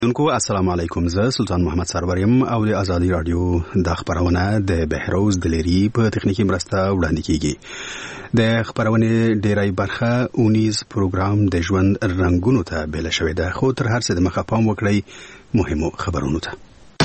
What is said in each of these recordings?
دونکو السلام علیکم. زه سلطان محمد سروریم او د ازادي رادیو د خبرونه د بهروز دلری په تخنیکی مرسته وړاندې کیږي. د خبرونه ډیری برخه اونیز پروګرام د ژوند رنگونو ته بیل شوې ده، خو تر هر څه د مخه پام وکړئ مهمو خبرونو ته.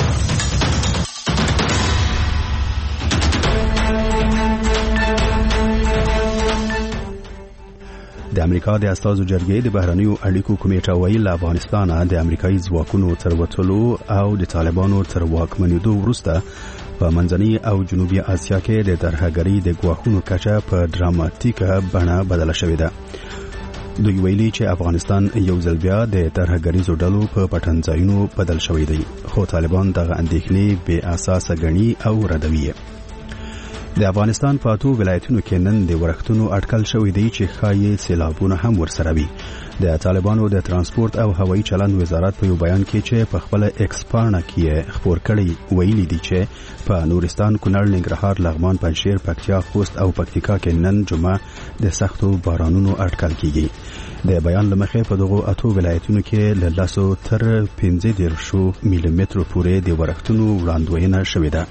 د امریکا د استازو جرګې د بهرنیو اړیکو کمیټه ویل له افغانستان د امریکایي ځواکونو تر وتلو او د طالبانو تر واکمنېدو وروسته په منځنۍ او جنوبي اسیا کې د ترهګرۍ د ګواښونو کچه په ډراماتیکه بڼه بدله شوې ده. دوی ویلي چې افغانستان یو ځل بیا د ترهګریزو ډلو په پټنځایونو بدل شوی دی، خو طالبان دغه اندېښنې بې اساسه ګڼي او ردوي. د افغانستان په اتو ولایتونو کې نن د ورښتونو اټکل شوی دی چې ښایي سیلابونه هم ورسره وي. د طالبانو د ترانسپورت او هوایي چلند وزارت په یو بیان کې چې په خپل ایکس پاڼه کې خبر کړی ویلي دی چې په نورستان، کونړ، ننګرهار، لغمان، پنجشیر، پکتیا، خوست او پکتیکا کې نن جمعه د سختو بارانونو اټکل کیږي. د بیان لمخې په دغو اتو ولایتونو کې له 10 تر 15 ملي متر پورې د ورښتونو وړاندوینه شوې ده.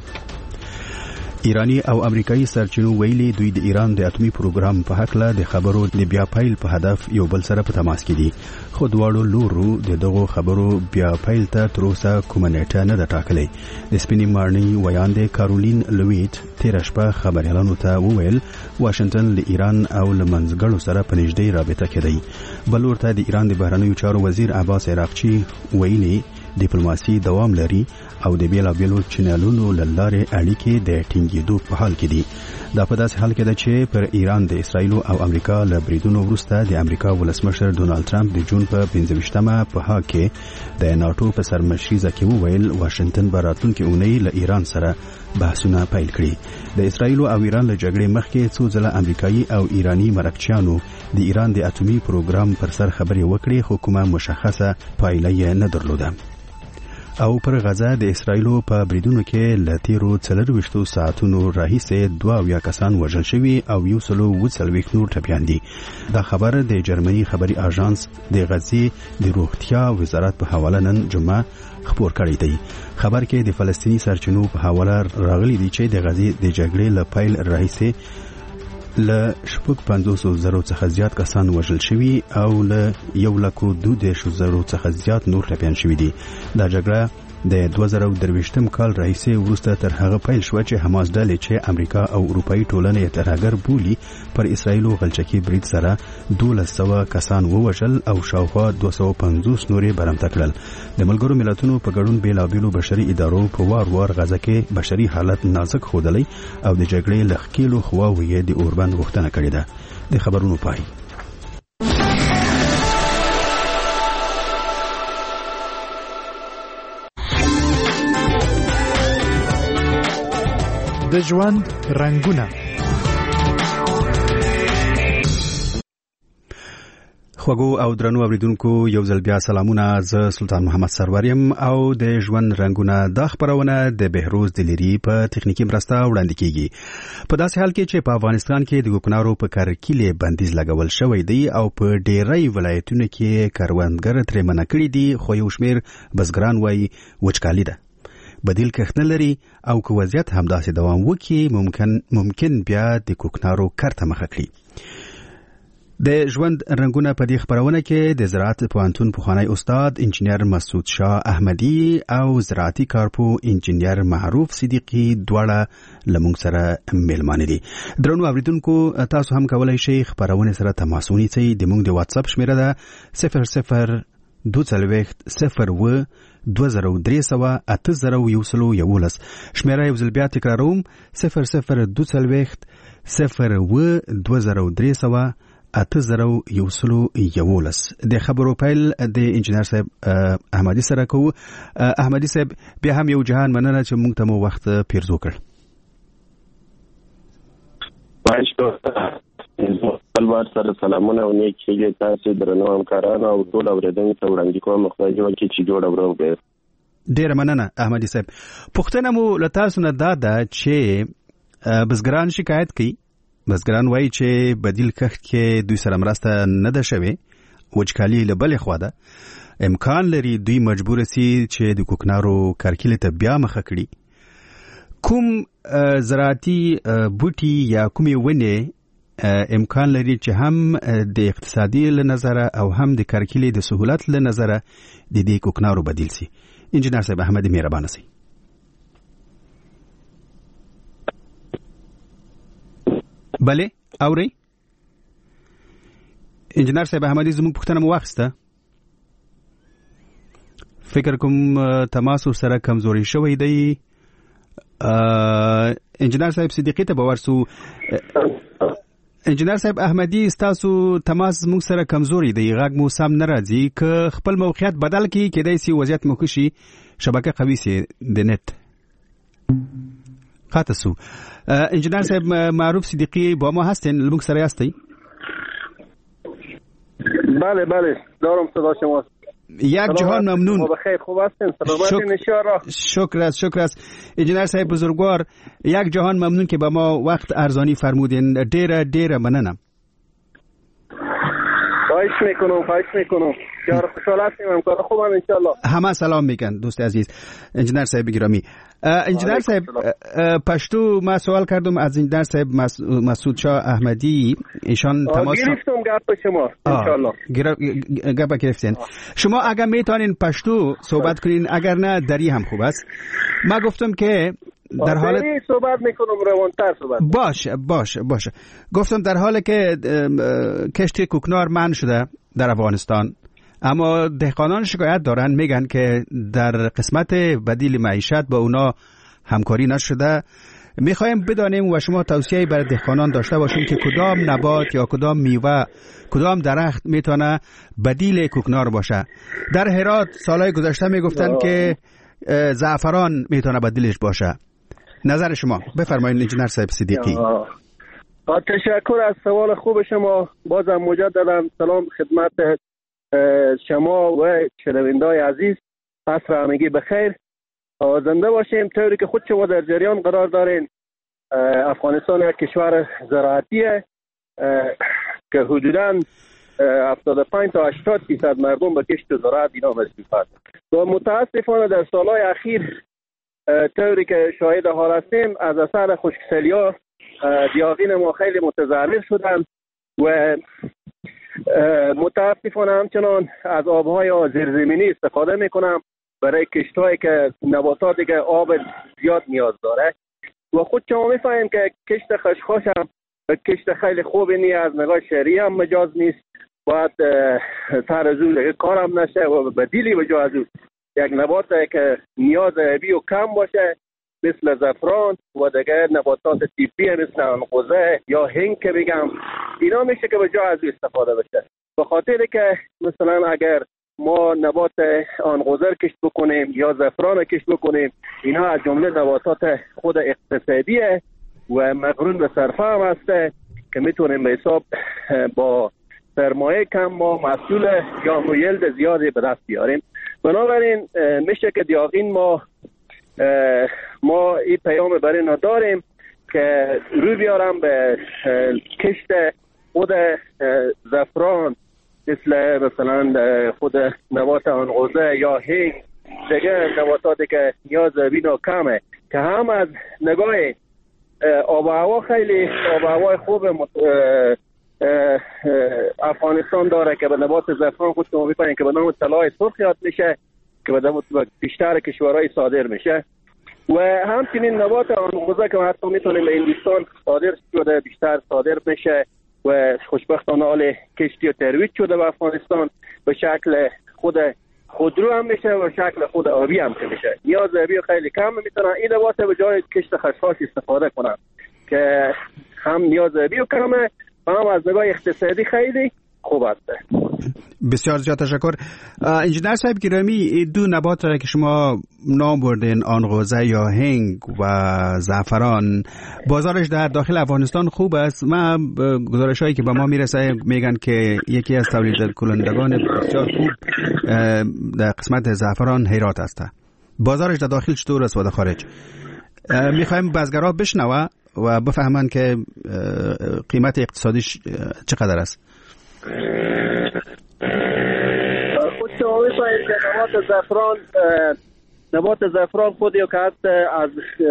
ایرانی او امریکایي سرچینو ویلي دوی د ایران د اتمی پروګرام په حق له د خبرو د بیا پیل په هدف یو بل سره په تماس کې دي، خو دواړو لورو د دغو خبرو بیا پیل ته تر اوسه کومه نیټه نه ده ټاکلې. د سپینې مارنۍ ویاندې کارولین لویټ تېره شپه خبریالانو ته وویل واشنگټن له ایران او له منځګړو سره په نږدې رابطه کې دی. بل ورته د ایران د بهرنیو چارو وزیر عباس عراقچي ویلي ډیپلوماسي دوام لري او د بیلابیلو چینلونو له لارې اړیکې د ټینګېدو په حال کې دي. دا په داسې حال کې ده چې پر ایران د اسرائیل او امریکا له بریدونو وروسته د امریکا ولسمشر ډونالد ترامپ د جون په 25مه په هاګ کې د ناتو په سرمشریزه کې وویل واشنگټن به راتلونکې اونۍ له ایران سره بحثونه پیل کړي. د اسرائیل او ایران له جګړې مخکې څو ځله امریکایي او ایرانی مرکچیانو د ایران د اتمی پروګرام پر سر خبرې وکړې، خو کومه مشخصه پایله یې نه درلوده. او پر غزه د اسرائیل په بریدونو کې له تیرو 24 ساعتونو راهیسې 22 کسان وژل شوي او 140 نور ټپیان دي. دا خبر د جرمني خبري اژانس د غزې د روغتیا وزارت په حواله نن جمعه خبر کړی دی. خبر کې د فلسطینی سرچینو په حواله راغلي دی چې د غزې د جګړې له پیل راهیسې له 550,000 څخه زیات کسان وژل شوي او له 1,200,000 څخه زیات نور ټپیان شوي دي. دا جګړه د 2023 کال راهیسې وروسته تر هغه پیل شوه چې حماس ډلې چې امریکا او اروپایي ټولنې ترهګر بولي پر اسرائیل غلچکي برید سره 1200 کسان ووژل او شاوخوا 250 نورې برمته کړل. د ملګرو ملتونو په ګډون بیلابیلو بشري ادارو په وار غزه کې بشري حالت نازک ښودلی او د جګړې له ښکېلو خواوو یې د اوربند غوښتنه کړې ده. د خبرونو پای. د ژوند رنگونه. خوږو او درنو اوریدونکو یو ځل بیا سلامونه. زه سلطان محمد سروریم او د ژوند رنگونه د خبرونه د بهروز دلری په تخنیکی مرسته وړاندې کیږي. په داسې حال کې چې په افغانستان کې د کوکنارو په کرکیلې بندیز لګول شوی دی او په ډیری ولایتونو کې کروندګر ترې منع کړي دي، خو یو شمیر بزګران وایي وچکالي ده، بدیل کښت نه لري او که وضعیت همداسې دوام وکړي ممکن بیا د کوکنارو کرته مخه کړي. د ژوند رنگونه په دې خبرونه کې د زراعت پوهنتون پخوانی استاد انجینیر مسعود شاه احمدی او زراعتي کارپو انجینیر معروف صدیقی دواړه لمونږ سره میلمانه دي. درنو اوریدونکو تاسو هم کولای شئ خبرونه سره تماس ونیسئ. د موږ د واتس اپ شمیره ده 0022038011 شمیره یو ځل بیا تکراروم 0022038011 د خبرو پیل د انجینر صاحب احمدی سره کوو. احمدی صاحب بیا هم یو جهان مننه چې موږ ته مو وخت پیرزو کړ. بلوار سره سلامونه او نیکی تاسو درنو همکارانو او ټول اوریدونکو ته وړاندې کوم خدای جوړ کړي چې جوړ اورو. ډیر مننه احمدی صاحب. پښتنه مو له تاسو نه دا چې بزګران شکایت کوي، بزګران وایي چې بدیل کښت کې دوی سره مرسته نه ده شوې، وچکالي له بلې خوا ده. امکان لري دوی مجبور سي چې د کوکنارو کرکیلې ته بیا مخه کړي. کوم زراعتي بوټي یا کومې ونې امکان لري چې هم د اقتصادي له نظره او هم د کرکیلې د سهولت له نظره د دې کوکنارو بدیل سي؟ انجینر صاحب احمدي مهربانه سي. بله اوري انجینر صاحب احمدي زموږ پوښتنه مو واخیسته. فکر کوم تماس سره کمزوري شوی دی. انجینر صاحب صدیقی ته باورسو. انجینر صاحب احمدي ستاسو تماس موږ سره کمزوري دی، غږ مو سم نه راځي. که خپل موقعیت بدل کی کېدای سي وضعیت مو کشي، شبکه قوي سي د نت خاطسو. انجینر صاحب معروف صدیقی با ما هستین؟ موږ سره یاستئ؟ بله بله دارم صدا شما. یک جهان ممنون. بخیر خوب هستین؟ سلامتین ان شاء الله. شکر است انجینر صاحب بزرگوار. یک جهان ممنون که به ما وقت ارزانی فرمودین. ډیره مننه. خواهش میکنم. بسیار خوشحال هستیم. همکار خوبم ان شاء الله. همه سلام میگن دوست عزیز. انجینر صاحب گرامی. انجینر صاحب پشتو ما سوال کردم از انجینر صاحب مسعود شاه احمدی. ایشان تماس گرفتم گپ شما ان شاء الله. گپ گرفتین. شما اگر میتونین پشتو صحبت کنین، اگر نه دری هم خوب است. ما گفتم که در حال صحبت میکنم روانتر صحبت. باشه. گفتم در حالی که کشت کوکنار منع شده در افغانستان، اما دهقانان شکایت دارن، میگن که در قسمت بدیل معیشت با اونا همکاری نشده. میخوایم بدانیم و شما توصیه برای دهقانان داشته باشین که کدام نبات یا کدام میوه، کدام درخت میتونه بدیل کوکنار باشه. در هرات سالهای گذشته میگفتن که زعفران میتونه بدیلش باشه. نظر شما بفرمایید انجینر صاحب صدیقی. تشکر از سوال خوب شما. بازم مجددا سلام خدمت شما و شنونده‌های عزیز. عصر همگی بخیر. زنده باشیم. طوری که خود شما در جریان قرار دارین، افغانستان یک کشور زراعتیه که حدوداً 75 تا 80% مردم به کشت و زراعت اینا مصروفند. و متاسفانه در سالهای اخیر طوری که شاهد حال هستیم، از اثر خشکسالی‌ها دیاغین ما خیلی متضرر شدن و متاسفانه همچنان از آبهای زیرزمینی استفاده میکنم برای کشت‌هایی که نباتاتی که آب زیاد نیاز داره. و خود شما میفهمیم که کشت خشخاش هم کشت خیلی خوبی نیست، از نگاه شهری هم مجاز نیست. باید سر از اون کارم نشه و بدیلی وجود از اون یک نبات که نیاز آبی و کم باشه مثل زعفران و دیگه نباتات تیپی مثل عنقوزه یا هنگ که بگم، اینا میشه که به جای از استفاده بشه. به خاطر که مثلا اگر ما نبات عنقوزه کشت بکنیم یا زعفران کشت بکنیم، اینا از جمله نباتات خود اقتصادیه و مقرون به صرفه هم هسته که میتونیم به حساب با سرمایه کم ما محصول یا یلد زیادی به دست بیاریم. بنابراین میشه که دیاغین ما این پیام برای اینا داریم که روی بیارم به کشت خود زعفران مثلا خود نبات عنقوزه یا هنگ، دیگه نباتاتی که نیاز بینا کمه که هم از نگاه آب و هوا خیلی آب و هوای خوب افغانستان داره که به نبات زعفران خود شما می‌فهمید که به نام طلای سرخ یاد میشه که به بیشتر کشورهای صادر میشه. و همچنین نبات عنقوزه که حتی میتونیم به هندوستان صادر شده، بیشتر صادر میشه و خوشبختانه حال کشتی و ترویج شده به افغانستان به شکل خودرو هم میشه و شکل خود آبی هم میشه. نیاز آبی خیلی کم میتونن این نبات به جای کشت خشخاش استفاده کنن که هم نیاز آبی کمه و هم از نگاه اقتصادی خیلی خوب است. بسیار زیاد تشکر. انجینر صاحب گرامی، دو نبات را که شما نام بردین، عنقوزه یا هنگ و زعفران، بازارش در داخل افغانستان خوب است. ما گزارش هایی که به ما میرسه میگن که یکی از تولید کنندگان بسیار خوب در قسمت زعفران هرات است. بازارش در داخل چطور است و در خارج؟ میخوایم بازارها بشنوه و بفهمن که قیمت اقتصادیش چقدر است. خود شما میفهمید نبات زعفران خود یا که از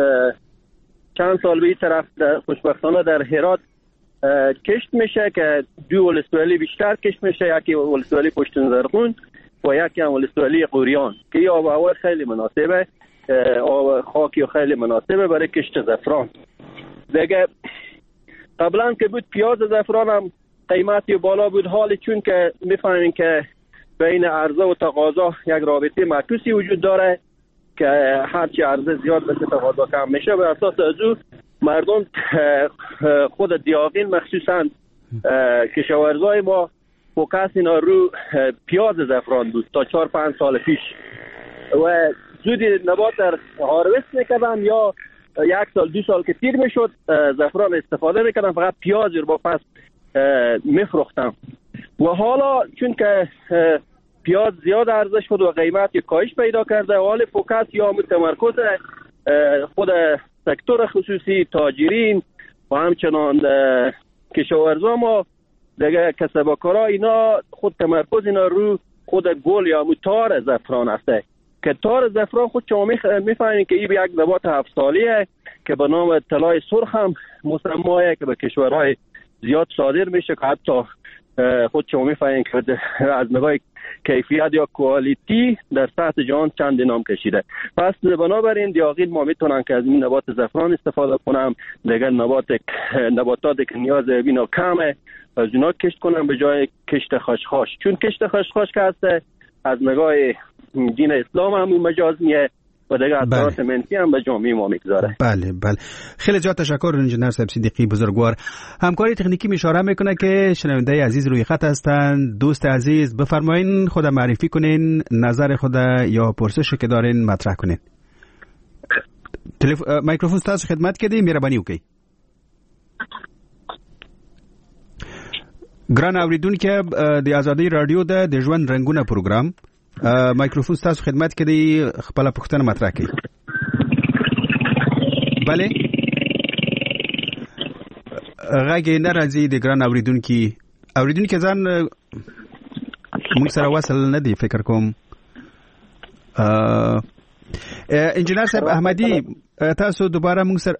چند سال به این طرف خوشبختانه در هرات کشت میشه که 2 ولسوالی بیشتر کشت میشه، یکی ولسوالی پشتون زرغون و یکی هم ولسوالی قوریان که این آب و هوا خیلی مناسبه، آب خاکی خیلی مناسبه برای کشت زعفران. دیگه قبلا که بود پیاز زعفران هم قیمتی بالا بود، حالی چون که میفهمین که بین عرضه و تقاضا یک رابطه معکوسی وجود داره که هرچی عرضه زیاد بشه تقاضا کم میشه، به اساس از او مردم خود دیاقین مخصوصا کشاورزای ما فوکس اینا رو پیاز زعفران بود تا 4-5 سال پیش و زودی نبات در هارویست میکردن یا 1 سال 2 سال که تیر میشد زعفران استفاده میکردن، فقط پیاز رو با پس میفروختن و حالا چون که پیاز زیاد عرضه شد و قیمت کاهش پیدا کرده، حال فوکس یا تمرکز خود سکتور خصوصی، تاجرین و همچنان کشاورزا ما دیگه کسبکارا اینا خود تمرکز اینا رو خود گل یا تار زعفران هسته که تار زعفران خود شما میفهمید که این یک نبات 7 سالیه که به نام طلای سرخ هم مسماه که به کشورهای زیاد صادر میشه که حتی خود شما میفهمید که از نگاه کیفیت یا کوالیتی در سطح جهان چند نام کشیده. پس بنابراین دیاقین ما میتونن که از این نبات زعفران استفاده کنم، دیگر نباتاتی که نیاز بینا کمه از اینا کشت کنم به جای کشت خشخاش، چون کشت خشخاش که هست از نگاه دین اسلام هم مجاز میه و دیگه اثرات منفی هم به جامعه ما میگذاره. بله خیلی جا تشکر انجینر صاحب صدیقی بزرگوار. همکاری تکنیکی اشاره میکنه که شنونده عزیز روی خط هستند. دوست عزیز بفرمایین خود معرفی کنین، نظر خود یا پرسشی که دارین مطرح کنین. میکروفون تاسو خدمت کردی، مهرباني وکړئ. ګران اوریدونکو د آزادۍ رادیو د ژوند رنگونه پروګرام میکروفون تاسو خدمت کړي، خپل پوښتنه مطرح کړئ. بله غږ نه راځي د ګران اوریدونکو ځان موږ سره وصل نه دی فکر کوم. انجینر صاحب احمدی تاسو دوباره موږ سره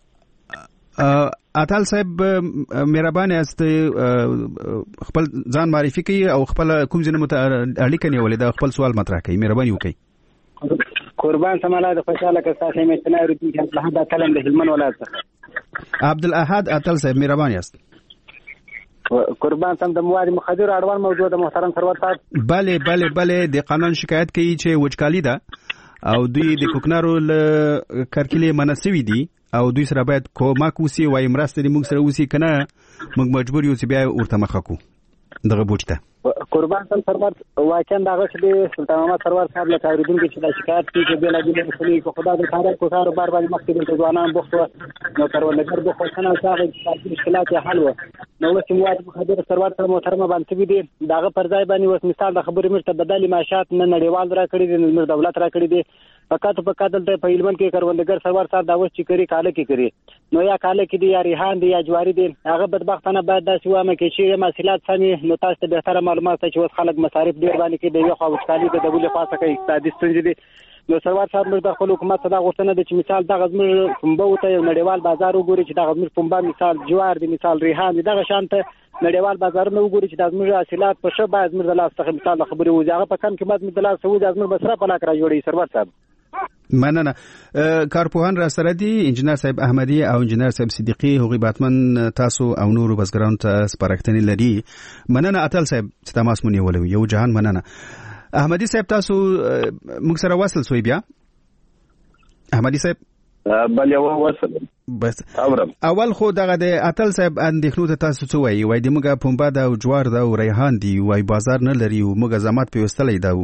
اتل صاحب مهربان است خپل ځان معرفي کړئ او خپل کوم ځای اړیکه نیولې دا خپل سوال مطرح کړئ، مهرباني وکړئ. قربان سماله د خوشاله که تاسو مې تنارو دي چې الله دا کلم د هلمند ولایت څخه عبدالاحد اتل صاحب مهربان است. قربان سم د مواد مخدر اړوند موضوع د محترم سرور صاحب. بله د قانون شکایت کوي چې وچکالي ده او دوی د کوکنارو کارکلي مناسوي دي او دوی سره باید کومک وسی وای مرسته دې موږ سره وسی کنه موږ مجبور یو چې بیا ورته مخه کو دغه بوجته. قربان سم سرور واقعا دغه چې سلطان محمد سرور صاحب له اوریدونکو چې د شکایت کوي چې بلا بلا مسلې کو خدای دې کار کو کار بار بار مخکې د ځوانان بوخت نو کارولګر بوخت کنه چې مشکلات حل و نو چې مواد مخدر سرور سره محترم باندې دي دغه پر ځای باندې وس مثال د خبرې مرته بدلی معاشات نه نړیوال را کړی دي، نه دولت را کړی دي، فقط دلته په هلمند کې کاروندګر سرور صاحب دا وس چې کوي کاله کې کوي نو یا کاله کې دي یا ریحان دي یا جواری دي، هغه بدبختانه باید داسې وامه کې چې محصولات سمي نو تاسو ته به معلومات چې وس خلک مصارف ډیر باندې کې دی، یو خو وچکالي د دولت خاصه کې اقتصادي ستونزې دي. نو سرور صاحب موږ د خپل حکومت څخه غوښتنه ده چې مثال دغه زموږ پنبه ته یو نړیوال بازار وګوري چې دغه زموږ پنبه مثال جوار دي، مثال ریحان دي، دغه شانته نړیوال بازارونه وګوري چې د زموږ حاصلات په شه باید زموږ د لاس څخه مثال خبرې وځي، هغه په کم قیمت مې د لاس وځي زموږ بسره په لاک را جوړي. سرور صاحب مننه. کارپوهان را سره دي انجینر صاحب احمدی او انجینر صاحب صدیقی، هغوی باتمن تاسو او نورو بزګرانو ته سپارښتنې لري. مننه اتل صاحب چې تماس مونږ نیولو، یو جهان مننه. احمدی صاحب تاسو موږ سره وصل سوی بیا؟ احمدی صاحب بل یو وصل بس اورم. اول خو دغه د اتل صاحب اندېښنو ته تاسو څه وایي؟ وای د موږ پنبه دا او جوار دا او ریحان دی، وای بازار نه لري او موږ زحمت پیوستلې دا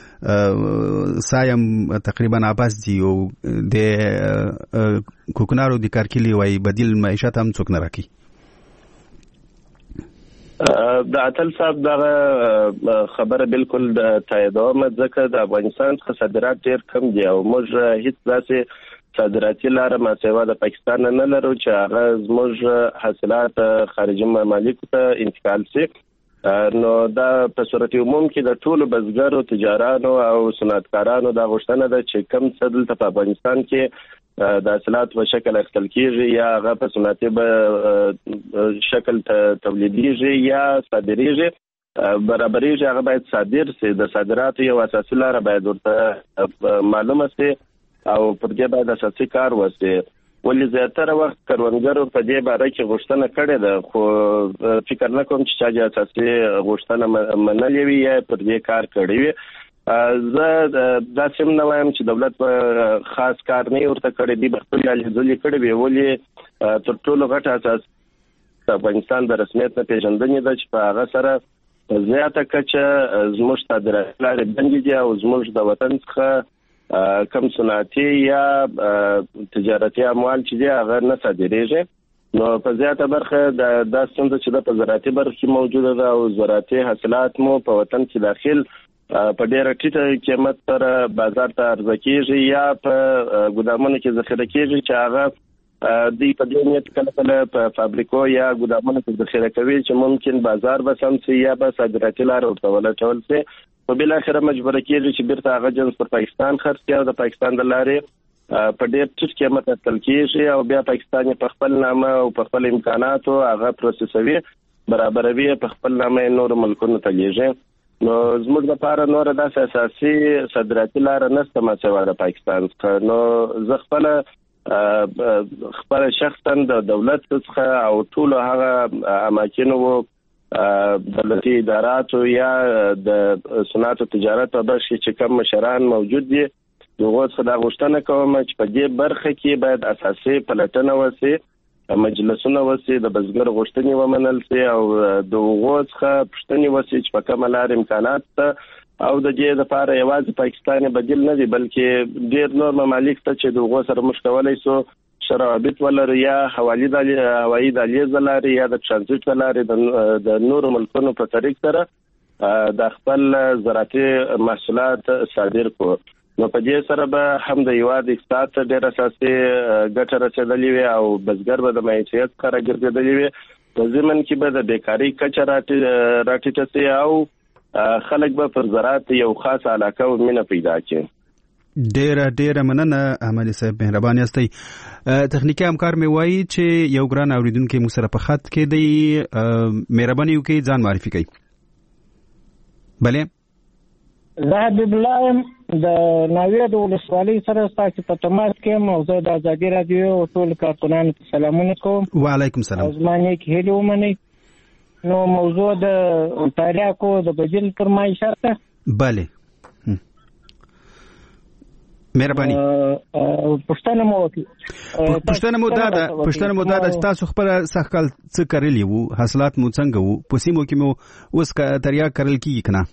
سایم تقریبا عباس دی او د کوکنارو د کارکلی وای بدیل معیشت هم څوک نه راکې. د اتل صاحب دغه خبره بالکل د تاییدوم، ځکه د افغانستان څخه صادرات ډیر کم دي او موږ هیڅ داسې صادراتي لاره ما سیوا د پاکستان نه لرو چې هغه زموږ حاصلات خارجي ممالکو ته انتقال شي. نو دا په صورت عموم کې د ټولو بزګرو تجارانو او صنعتکارانو د غوښتنه ده چې کم څه دلته په افغانستان کې د حاصلات په شکل اخیستل کیږي یا هغه په صنعتي شکل تولیدیږي یا صادریږي برابرېږي هغه باید صادر سي. د صادراتو یو اساسي لاره باید ورته معلومه سي او پر دې باید اساسي کار وسي. ولې زیاتره وخت کروندګرو په دې باره کې غوښتنه کړې ده خو فکر نه کوم چې چا اساسي غوښتنه منلې وي یا پر دې کار کړی وي. زه دا سم نه وایم چې دولت په خاص کار نه ورته کړی دی، خپل لیدلې کړی وي. ولې تر ټولو غټ اساس د افغانستان د رسمیت نه پیژندنې ده چې په هغه سره زیاته کچه زموږ صادرات لارې بندې دي او زموږ د وطن څخه کم صنعتي یا تجارتي اموال چې دی هغه نه صادریږي. نو په زیاته برخه د ستونزه چې د زراعتي برخه موجوده ده او زراعتي حاصلات مو په وطن کې داخل په ډېر ټیټه قیمت سره بازار ته عرضه کیږي یا په ګودامونو کې ذخیره کیږي چې هغه د په دې نیت کله په فابریکو یا ګودامونو کې ذخیره کوي چې ممکن بازار به سم سي یا به صادراتي لار ورته ولټول سي. په بل اخر مجبور کیږي چې بیرته هغه جنس پر پاکستان خرڅ کړي او د پاکستان د لارې په ډېر ټیټ قیمت اخیستل کیږي او بیا پاکستان په خپل نامه او په خپل امکاناتو هغه پروسسوي برابروي په خپل نامه نور ملکونو ته لیږي. نو زموږ لپاره نور داسې اساسي صادراتي لار نشته ما چې د پاکستان څخه. نو زه خپل شخصا د دولت څخه او ټول هغه اماکن وو دولتي اداراتو یا د صنعت او تجارت په برخه چې کوم مشران موجود دي دغه څخه د غوښتنه کوم چې په دې برخه کې باید اساسي پلټنه وسي، مجلسونه وسي، د بزګر غوښتنې ومنل سي او دغه څخه پښتني وسي چې په کومه لار امکانات او د دې لپاره یوازې پاکستان بدیل نه دی بلکې ډېر نور ممالک ته چې دغه سره مشکلای سو شرابت ولري یا هوایي دهلیز لري یا د ترانزیت لري د نورو ملکونو په طریق سره د خپل زراعتي محصولات صادر کو. نو په دې سره به هم د یواد اقتصاد ته ډېر اساسي ګټه رسیدلې وي او بزګر به د معیشت کار ګرځېدلې وي. په ضمن کې به د بیکاری کچه راټیټه سي او خلک به پر زراعت یو خاص علاقه او مینه پیدا کړي. ډیره مننه احمد صاحب، مهرباني استئ. تخنیکی همکار مې وایي چې یو ګران اوریدونکو مو سره په خط کې دی، مهرباني وکړئ ځان معرفي کړئ. بله زه حبیب الله د ناوې د ولسوالۍ سره تاسو په تماس کې مو زه د ازادي رادیو او ټول کارکونانو ته سلامونه کوم. وعلیکم السلام. ازمانه کې هلي ومني. نو موضوع د تاریاکو د بدیل فرمایشه ده. بله مهرباني. پښتنه مو دا چې تاسو خپل سخکل څه کړلی وو، حاصلات مو څنګه وو، په سیمو کې مو اوس تریاک کړل کیږي کنه؟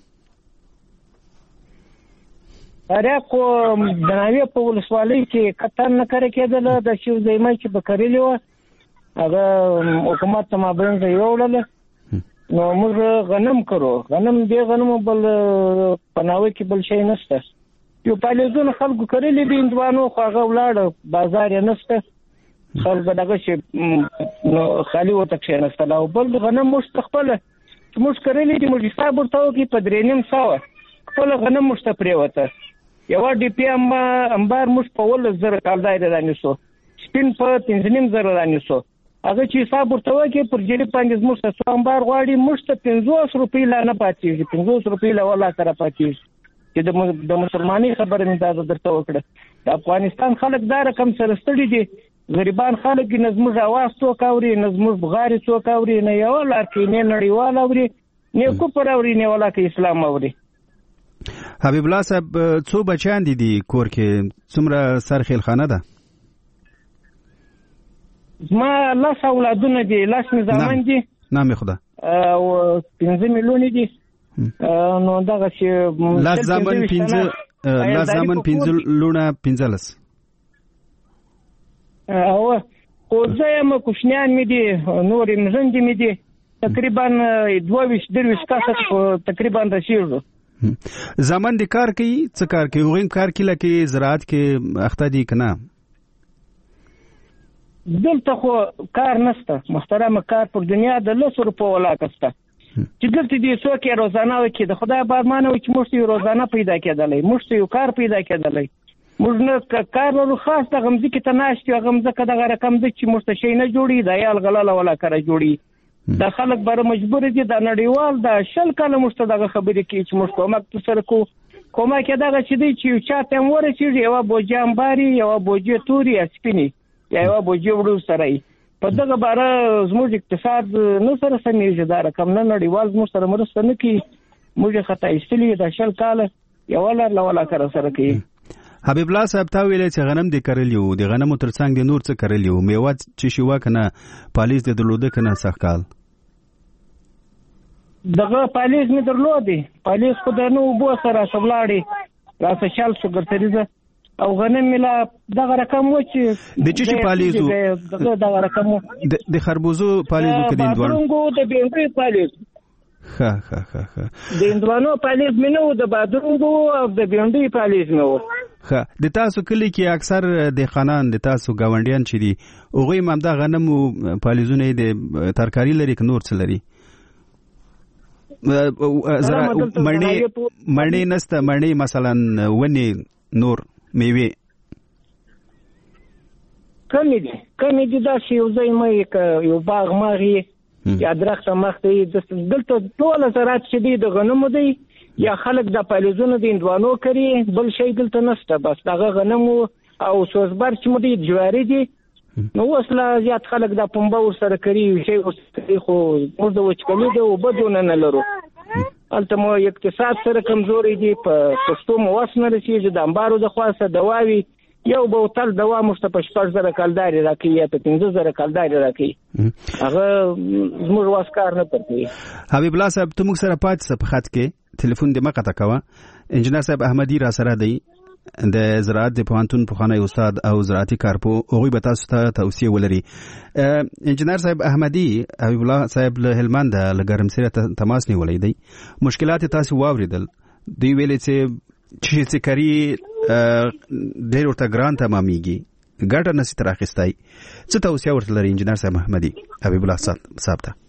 تریاکو د ناوې په ولسوالۍ کې کتن نه کړی کېدل، د شیو زیمه چې به کړلی وو هغه حکومت ته مابرنځ یوړله. نو موږ غنم کړو، غنم دی غنم بل په ناوې کې بل شی نشته. یو پالیزونه خلکو کړلې دي اندوانو خو هغه ولاړ بازار یې نشته، خلکو دغه شي نو خالي وته کښېنستل او بل غنم موږ خپل موږ کړلې دي. موږ حساب ورته وکړي په 3.5 خپل غنم موږ ته پرېوته. یو ډي پی امبار موږ په 10,000 کالدای رانیسو، سپین په 3,500 رانیسو. هغه چې حساب ورته وکړي پر جری باندې موږ ته امبار غواړي، موږ ته 500 روپۍ لا نه پاتېږي، 500 روپۍ لا ولا سره پاتېږي. چې د مسلمانۍ خبره مې دا درته وکړه. د افغانستان خلک دا رقم سره ستړي دي، غریبان خلک نه زموږ اواز څوک اوري، نه زموږ بغارې څوک اوري، نه یو لار کې نه نړیوال اوري، نه کوپر اوري، نه ولا کې اسلام اوري. حبیب الله صاحب څو بچیان دي کور کې، څومره سرخیل خانه ده؟ ما 10 اولادونه دي، 10 نظامان دي. نام خدا. او 5 میلیون دي. نو دغه چې لاس زامن 15 لونه 15 او خو زه یم کوشنیان مې دي، نور مزندې مې دي، تقریبا 22 کسه تقریبا رسیږو. زامن دي کار کوي، څه کار کوي؟ هغوی کار کوي لکه زراعت کې اخته دي که نه؟ دلته خو کار نشته محترمه، کار پر دنیا د 10 روپو ولاکه شته. چې دلته دې څوک یې روزانه وکړي د خدای بارمانه وي چې موږ یو روزانه پیدا کېدلی موږ یو کار پیدا کېدلی موږ نه کار لرو خاص د غمځکې ته ناست یو غمځکه دغه رقم دی چې موږ ته شی نه جوړي د عیال غلاله ولا کاره جوړي دا خلک بره مجبور دي د نړیوال د 10 کاله موږ ته دغه خبرې کوي چې موږ کومک سره کوو کومک یې دغه چې دی چې چا ته هم ورسېږي یوه بوجۍ امباري یوه بوجۍ تورې یا سپینې یا یوه بوجۍ وړو سره په دغه باره زموږ اقتصاد نه سره سمېږي دا رقم نه نړیوال زموږ سره مرسته نه کوي موږ یې خطا ایستلي د 10 کاله یوه لر ولا کاره سره کوي حبیب الله صاحب تا ویلې چې غنم دې کرلی وو د غنمو ترڅنګ د نور څه کرلی وو میوه چې شي وکنه پالیز دې درلوده کنه سخکال دغه پالیز مې درلودې پالیز خو د نو بو سره سبلاړي راسه شال شګرتریزه او غنم ملا دغه رقم و چې د چی پالیزو دغه رقم د خربوزو پالیزو کې د بادرونګو د بینګي پالیز د اندوانو پالیز مې نو د بادرونګو او د بینګي پالیز مې و د تاسو کلی کې اکثر د خانان د تاسو گاونډیان چې دي هغوی هم دا غنم او پالیزونه د ترکاری لري که نور څه لري مڼې نسته مڼې مثلا ونې نور میوې کمی دي داسې یو ځای مې یو باغ ماغې یا درخته مخ دی دلته ټوله زراعت چې دی د غنمو دی یا خلک د پالیزونو د اندوانو کوي بل شی دلته نشته بس دغه غنم او سوزبر چې مو دي جواری دي نو اوس لا زیات خلک د پنبه ورسره کوي شی ورسره خو موږ د وچکلي د وبدونه نه لرو هلته مو اقتصاد سره کمزوري دي په پښتو مو واس نه رسېږي د انبارو د خواصه دواوي یو بوتل دوا مشته په 14,000 کلداري راکوي یا په 15,000 کلداري راکوي هغه زموږ واس کار نه کوي حبیب الله صاحب ته موږ سره پاتې په خط کې ټلیفون دې مقطع کوه انجنیر صاحب احمدي را سره دی د زراعت د پوهنتون پخوانی استاد او زراعتي کارپو هغوی به تاسو ته توصیه ولري انجنیر صاحب احمدي حبیب الله صاحب له هلمند له ګرمسیره تماس نیولی دی مشکلات تاسو واوریدل دوی ویلې چې کاري ډېر ورته ګران تمامېږي ګټه نشي تر اخیستی څه توصیه ورته لري انجنیر صاحب احمدي حبیب الله صاحب ته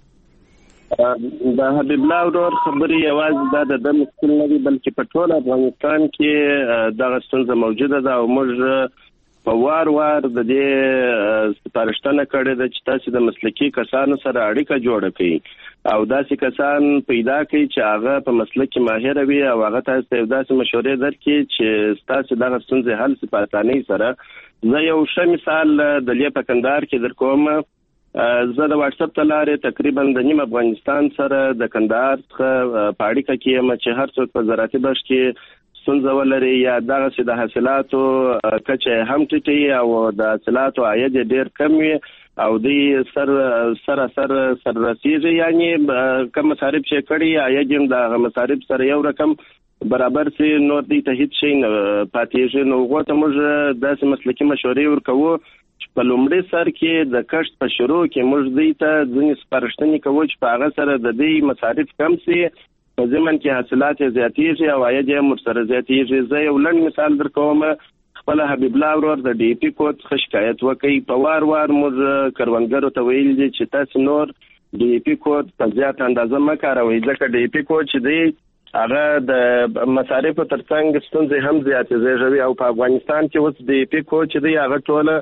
د حبیب الله ورور خبرې یوازې د مشکل نه دي بلکې په ټول افغانستان کې دغه ستونزه موجوده ده او موږ په وار د دې سپارښتنه کړې ده چې تاسو د مسلکي کسانو سره اړیکه جوړه کړئ او داسې کسان پیدا کړئ چې هغه په مسلک کې ماهر وي او هغه تاسو ته داسې مشورې درکړي چې تاسو دغه ستونزې حل شي په اسانۍ سره زه یو ښه مثال د لې په کندهار کې درکوم زه د واتس اپ تلارې تقریبا د نیم افغانستان سره د کندهار څخه په اړیکه کې یم چې هر څوک په زراعتي بخش کې ستونزه ولري یا دغسې د حاصلاتو کچه هم ټیټي او د حاصلاتو عاید ډېر کم وي او دوی سر رسیږي یعنی کم مصارف چې کړي عاید هم د مصارف سره یو رقم برابر سي نور دوی ته هیڅ شی نه پاتېږي نو هغو ته موږ داسې مسلکي مشورې ورکوو چې په لومړي سر کې د کښت په شروع کې موږ دوی ته ځینې سپارښتنې کوو چې په هغه سره د دوی مصارف کم سي په ضمن کې حاصلات زیاتېږي او عاید یې ورسره زیاتېږي زه یو لنډ مثال درکوم خپل حبیب الله ورور د ډي پی کود څخه شکایت وکړي په وار موږ کروندګرو ته ویل دي چې تاسو نور ډي پی کود په زیات اندازه مه کاروئ ځکه ډي پی کود چې دی هغه د مصارفو ترڅنګ ستونزې هم زیاتې زیږوي او په افغانستان کې اوس ډي پی کود چې دی هغه ټوله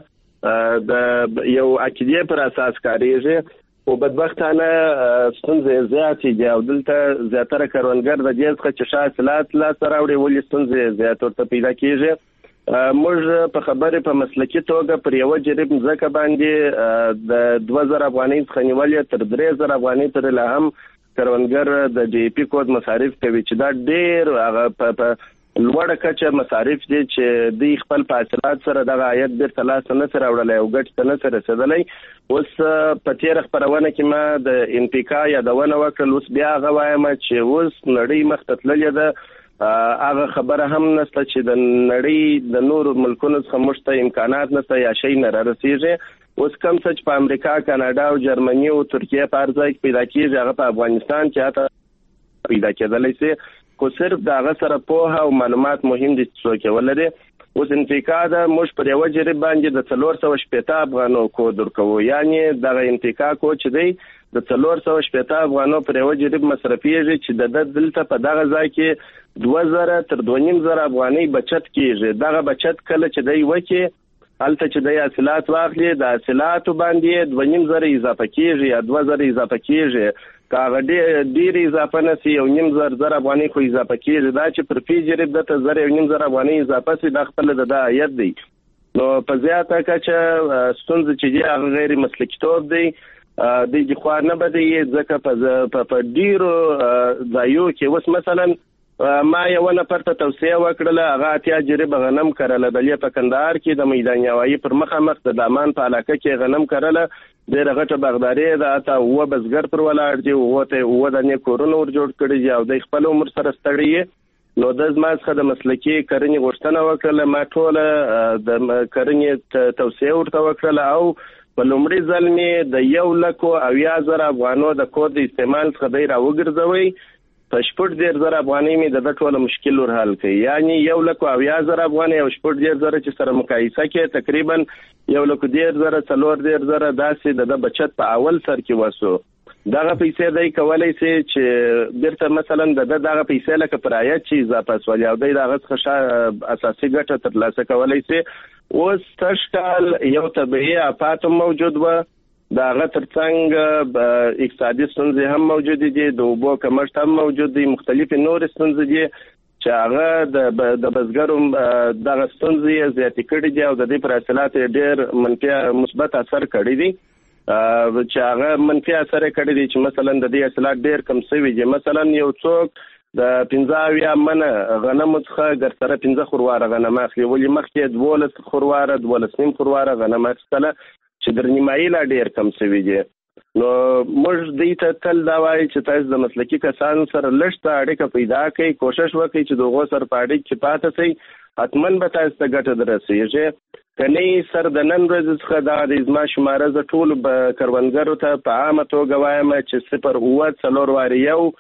د یو عقیدې پر اساس کاریږي او بدبختانه ستونزې زیاتې دي او دلته زیاتره کروندګر د دې څخه چې ښه حاصلات لاسته راوړي ولې ستونزې زیات ورته پیدا کېږي موږ په خبرې په مسلکي توګه پر یوه جریب ځمکه باندې د 2,000 افغانۍ څخه نیولې تر 3,000 افغانۍ پورې لا هم کروندګر د ډي پی کود مصارف کوي چې دا ډېر هغه په لوړه کچه مصارف دي چې دوی خپل په حاصلات سره دغه عاید بیرته لاسته نشي راوړلی او ګټې ته نشي رسېدلی اوس په تېره خپرونه کې ما د انپیکا یادونه وکړل اوس بیا هغه وایم چې اوس نړۍ مخ ته تللې ده هغه خبره هم نشته چې د نړۍ د نورو ملکونو څخه موږ ته امکانات نشته یا شی نه رارسېږي اوس کوم څه چې په امریکا کاناډا او جرمني او ترکیه په هر ځای کې پیدا کېږي هغه په افغانستان کې حتی پیدا کېدلی شي خو صرف د هغه سره پوهه او معلومات مهم دي چې څوک ولري اوس انتقا ده موږ پر یو جریب باندې د 480 افغانو کود ورکوو، یعنی دغه انتقا کو چې دی د 480 افغانو پر یو جریب مصرفیږي چې د دلته په دغه ځای کې 2000 تر 2500 افغانۍ بچت کیږي. دغه بچت کله چې دی وکي هلته چې د حاصلات واخلي د حاصلاتو باندې 2500 اضافه کیږي یا 2000 اضافه کیږي، کاغه ډیر اضافه نسی 1.5 افغانۍ خو اضافه کیږي. دا چې پر فی جریب د 1.5 افغانۍ اضافه سي د خپل د عاید دی. نو په زیاته کچه ستونزه چې دی هغه غیر مسلکي توب دی د خو نه بده ځکه په ډیرو ځایو کې وس مثلا ما یو نفر ته توصیه وکړه هغه اتیا جریب غنم کرله بلې په کندهار کې د میدان یوایي پر مخامخ د دامان په علاقه کې غنم کرله ډېره غټه باغداري ده، اته و بزګر پر ولاړ دي و د نه کورونه ور جوړ کړي دي او د خپل عمر سره ستړي. نو د زما څخه د مسلکي کرنې غوښتنه وکړه، ما ټول د کرنې توصیه ورته وکړه او په لومړي ځل مې د 1,80,000 افغانو د کود استعمال څخه دی راوګرځوي. په 1,000 افغانۍ مې د ټول مشکل ور حل کړي، یعنی 1,80,000 افغانۍ او 1,000 چې سره مقایسه کې تقریبا 1,10,000 4,000 داسې د بچت په اول سر کې وسو. دغه پیسې دای کولای شي چې بیرته مثلا دغه پیسې لکه پرایت چې اضافه سوال او دغه څخه اساسي ګټه ترلاسه کولای شي. اوس تشکال یو طبيعي آفات موجود و، دا غتر څنګه اقتصادي ستونزې هم موجود دي، د اوبو کمښت هم موجود دي، مختلفې نور ستونزې دي چې هغه د بزګرو دغه ستونزې زیاتې کړي دي او د دې پر حاصلات ډېر منفي مثبت اثر کړی دی چې هغه منفي اثر کړی دی چې مثلا د دې حاصلات ډېر کم شوي دي. مثلا یو څوک د 15 منه غنم څخه ګرځره 15 خورواره غنم اخلي، ولې مخکې 12 خورواره 12 خورواره غنم اخلي چې درنیمایي لا ډیر کم شوی دی. نو موږ دې ته تل دا وایي چې تاسو د مسلکي کسانو سره لږ اړیکه پیدا کړئ، کوشش وکړئ چې دغه سره په اړیکه کې پاتې شئ، حتمن به تاسو ته ګټه درسیږي. کني سر د نن ورځې څخه د ازما شماره ز ټول به کروندګرو ته په عامه توګه وایم چې 0.4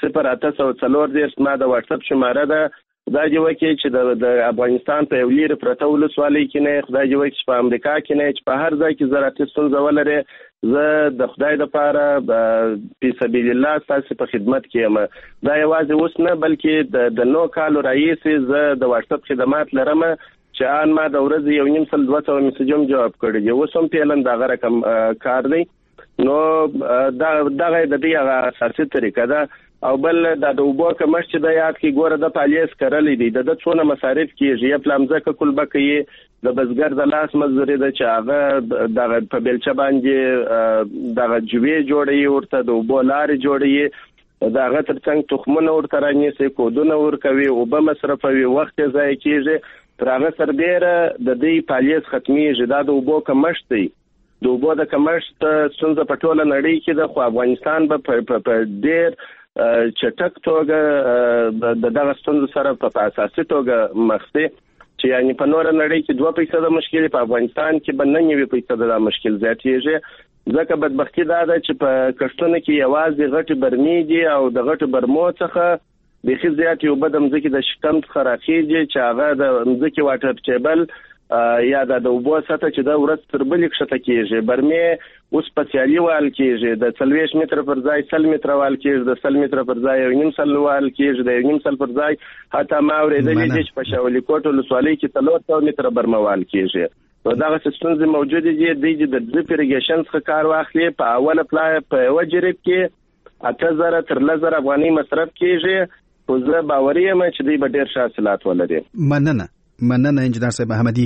0.8 ما د واتس اپ شماره ده. خدای دې وکړي چې د افغانستان په یو لیر پرته ولسوالۍ کې نه، خدای دې وکړي چې په امریکا کې نه، چې په هر ځای کې زراعتي ستونزه ولري، زه د خدای لپاره په سبیل الله تاسو په خدمت کې یم. دا یوازې اوس نه بلکې د نو کالو رئیس زه د واتس اپ خدمات لرم چې ان ما د ورځې 1.2 میسجوم جواب کړی دی، اوس هم پیلن دا رقم کار دی. نو دا د دې اساسي طریقه ده. او بل د اوبو کمښت چې د یاد کې ګوره د پالیس کرلې دي د څونه مصارف کیږي په لمزه کول بکې د بزګر د لاس مزوري د چاغه د په بلچ باندې د جوی جوړي ورته د اوبو لارې جوړي دا غتر څنګه تخمونه ورته رانیسي کودونه ورکوي او به مصرفوي وخت ضایع کیږي تر هغه سربېره د دې پالیس ختميږي دا د اوبو کمښت دی. د اوبو د کمښت څنګه په ټوله نړۍ کې د افغانستان په ډېر چټک توګه د دغه ستونزو سره په اساسي توګه مخ دي چې یعنی په نور نړۍ کې 2% د مشکل په افغانستان کې بننه 9% د مشکل زیاتېږي ځکه بدبختی دا ده چې په کښتونه کې یوازې غټي برمي دي او د غټو برمو څخه د خزيات یو بدم ځکه د شکم څخه راخیږي چې هغه د ځکه واټر ټیبل یا د اوبو سطح چې د ورځ تر بلې کښته کېږي برمي اوس په سیالي وال کېږي د 40 متر پر ځای 100 متر وال کېږي د 100 متر پر ځای 1.5 وال کېږي د 1.5 پر ځای حتی ما ورېدلې چې په شاولي کوټ ولسوالۍ کې 300 متر برمه وال کېږي. نو دا څه موجود دي د ډریپ اریګیشن څخه کار واخلي په اوله پلای په وجریب کې 8000 تر 1000 افغانۍ مصرف کېږي خو زه باوري یم چې دوی به ډېر ښه حاصلات ولري. مننه انجنیر صاحب احمدي.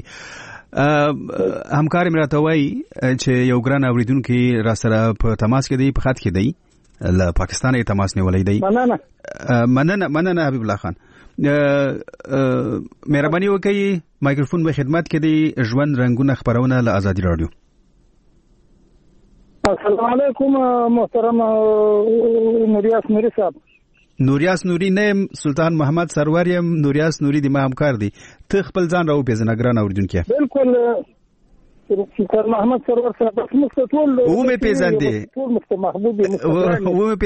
همکار مراته وای چې یو ګران اوریدونکو را سره په تماس کې دی په خط کې دی له پاکستان یې تماس نیولې دی. مننه حبیب الله خان. مهرباني وکړئ مایکروفون په خدمت کې دی ژوند رنگونه خبرونه له آزادي رادیو. السلام علیکم محترم نوریاس نوری صاحب. نوریاس نوری نیم سلطان محمد سرور یم. نوریاس نوری د ما همکار دی. ته خپل ځان راو پیژنه ګران اوریدونکو. بالکل سلطان محمد سرور صاحب مستطول و مې پیژندې ټول محبوب و مې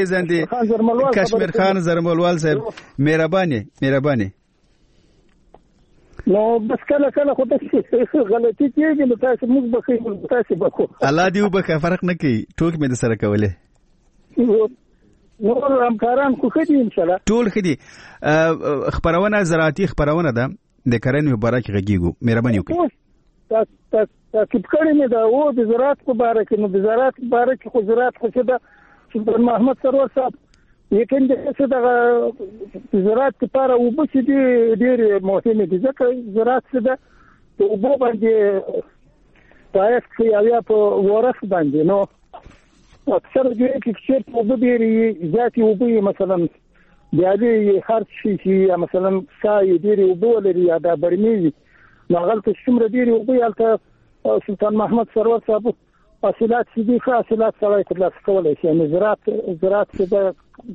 پیژندې کشمیر خان زرملوال صاحب مهرباني نو بس کله کله خو د غلطي کېږي نو تاسو موږ به کوي تاسو به کو الله دې وبخښه فرق نه کوي ټوک مې د سره کولې نور همکاران خو ښه دي انشاءالله ټول ښه دي خپرونه زراعتي خپرونه ده د کرنې په باره کې غږیږو مهرباني وکړئ تعقیب کړی مې ده او د زراعت په باره کې نو د زراعت په باره کې خو زراعت خو څه ده سلطان محمد سرور صاحب یقین دې څه دغه زراعت لپاره اوبه چې دي ډېرې مهمې دي ځکه زراعت څه ده د اوبو باندې پایښت کوي او یا په ورښت باندې نو اکثر ځای کې چې اوبه ډېرې زیاتې اوبه مثلا بیا دې هر شي چې مثلا سایه ډېرې اوبه ولري یا دا برمي نو هغلته څومره ډېرې اوبه هلته سلطان محمد سرور صاحب حاصلات چې دي ښه حاصلات سړی ترلاسه کولی شي یعنې زراعت چې ده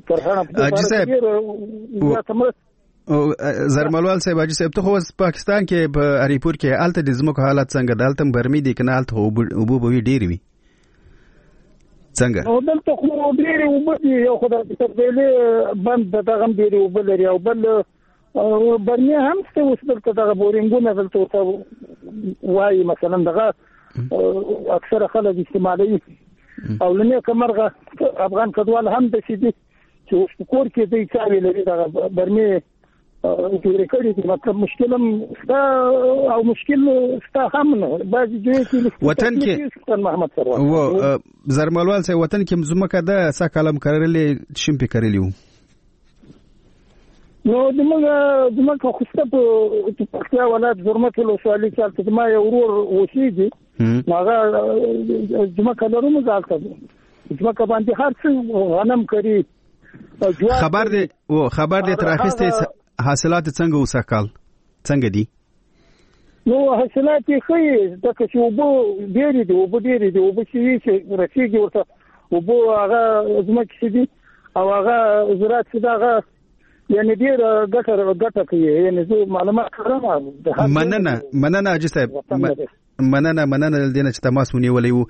کرهڼه زرملوال صاحب حاجي صاحب ته خو پاکستان کې په اریپور کې هلته د ځمکو حالت څنګه ده هلته برمي دي که نه هلته اوبه به وي ډېرې وي څنګه نو دلته خو ډېرې اوبه دي یو خو د تربیلې بند دغه هم ډېرې اوبه لري او بل برمي هم شته اوس دلته دغه بورینګونه دلته ورته وایي مثلا دغه اکثره خلک استعمالوي او لنې کمرغه افغان کډوال هم داسې دي چې اوس په کور کې دوی څاوې لري دغه برمي جوړې کړي دي مطلب مشکل هم شته او مشکل شته هم نه بعضې ځایو کې وطن کې محمد سرور زرملوال صاحب وطن کې ځمکه ده سا کالم کرلې شم پې کرلي وو نو زموږ خو شته په پکتیا ولایت زرمت ولسوالي کې هلته زما یو ورور اوسېږي نو هغه ځمکه لرو موږ هلته ځمکه باندې هر څه غنم کري خبر دې تر اخیستې حاصلات څنګه اوسه کال څنګه دي نو حاصلات یې ښه یې ځکه چې اوبه ډېرې دي اوبه چې وي چې رسېږي ورته اوبه هغه ځمکې چې دي او هغه زراعت چې ده هغه یعنې ډېره ګټه کوي یعنې زه معلومات لرم مننه حاجي صاحب مننه دې نه چې تماس ونیولی وو